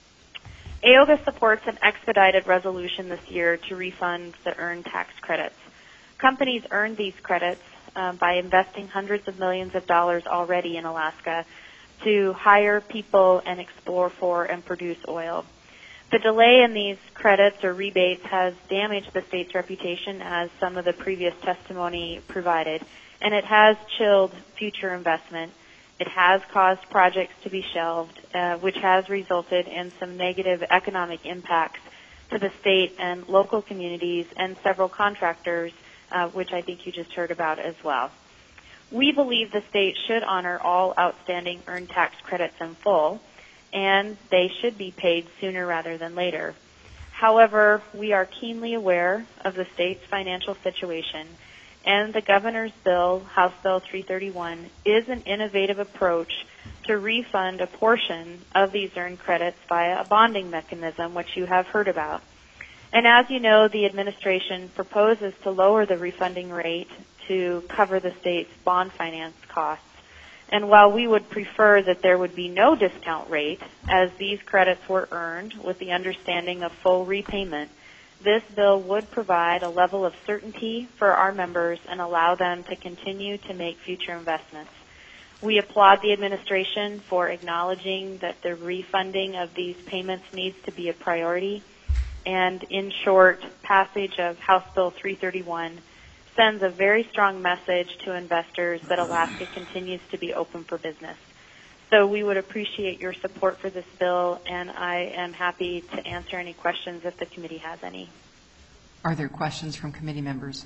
A O G A supports an expedited resolution this year to refund the earned tax credits. Companies earn these credits um, by investing hundreds of millions of dollars already in Alaska to hire people and explore for and produce oil. The delay in these credits or rebates has damaged the state's reputation, as some of the previous testimony provided, and it has chilled future investment. It has caused projects to be shelved, uh, which has resulted in some negative economic impacts to the state and local communities and several contractors, uh, which I think you just heard about as well. We believe the state should honor all outstanding earned tax credits in full, and they should be paid sooner rather than later. However, we are keenly aware of the state's financial situation, and the governor's bill, House Bill three thirty-one, is an innovative approach to refund a portion of these earned credits via a bonding mechanism, which you have heard about. And as you know, the administration proposes to lower the refunding rate to cover the state's bond finance costs. And while we would prefer that there would be no discount rate, as these credits were earned with the understanding of full repayment, this bill would provide a level of certainty for our members and allow them to continue to make future investments. We applaud the administration for acknowledging that the refunding of these payments needs to be a priority. And in short, passage of House Bill three thirty-one sends a very strong message to investors that Alaska continues to be open for business. So we would appreciate your support for this bill, and I am happy to answer any questions if the committee has any. Are there questions from committee members?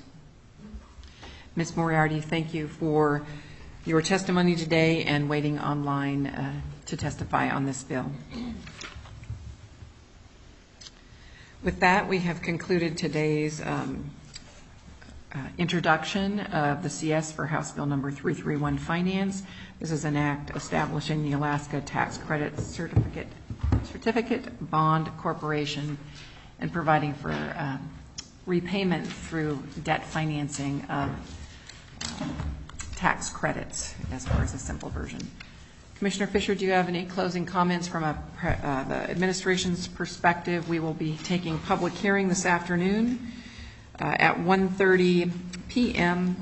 Miz Moriarty, thank you for your testimony today and waiting online uh, to testify on this bill. With that, we have concluded today's um, uh, introduction of the C S for House Bill number three thirty-one Finance. This is an act establishing the Alaska Tax Credit Certificate Certificate Bond Corporation and providing for um, repayment through debt financing of um, tax credits, as far as a simple version. Commissioner Fisher, do you have any closing comments from a, uh, the administration's perspective? We will be taking public hearing this afternoon uh, at one thirty p.m.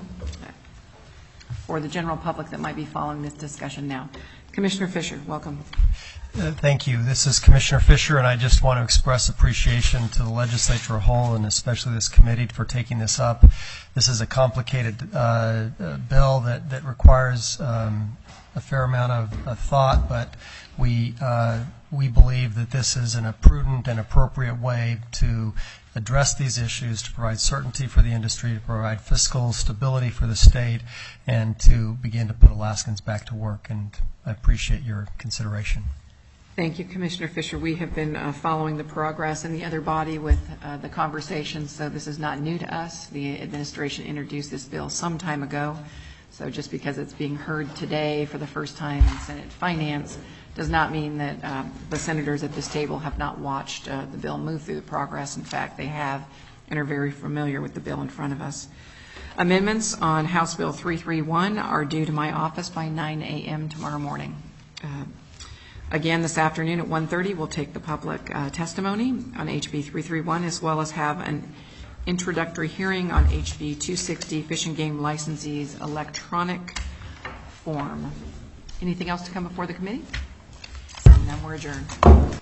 for the general public that might be following this discussion now. Commissioner Fisher, welcome. Uh, thank you. This is Commissioner Fisher, and I just want to express appreciation to the legislature as a whole, and especially this committee, for taking this up. This is a complicated uh, uh, bill that, that requires um, a fair amount of, of thought, but we uh, we believe that this is in a prudent and appropriate way to address these issues, to provide certainty for the industry, to provide fiscal stability for the state, and to begin to put Alaskans back to work. And I appreciate your consideration. Thank you, Commissioner Fisher. We have been uh, following the progress in the other body with uh, the conversation, so this is not new to us. The administration introduced this bill some time ago, so just because it's being heard today for the first time in Senate Finance does not mean that uh, the senators at this table have not watched uh, the bill move through the progress. In fact, they have and are very familiar with the bill in front of us. Amendments on House Bill three thirty-one are due to my office by nine a.m. tomorrow morning. Uh, Again, this afternoon at one thirty, we'll take the public uh, testimony on H B three thirty-one, as well as have an introductory hearing on H B two sixty, Fish and Game Licensees Electronic Form. Anything else to come before the committee? And then we're adjourned.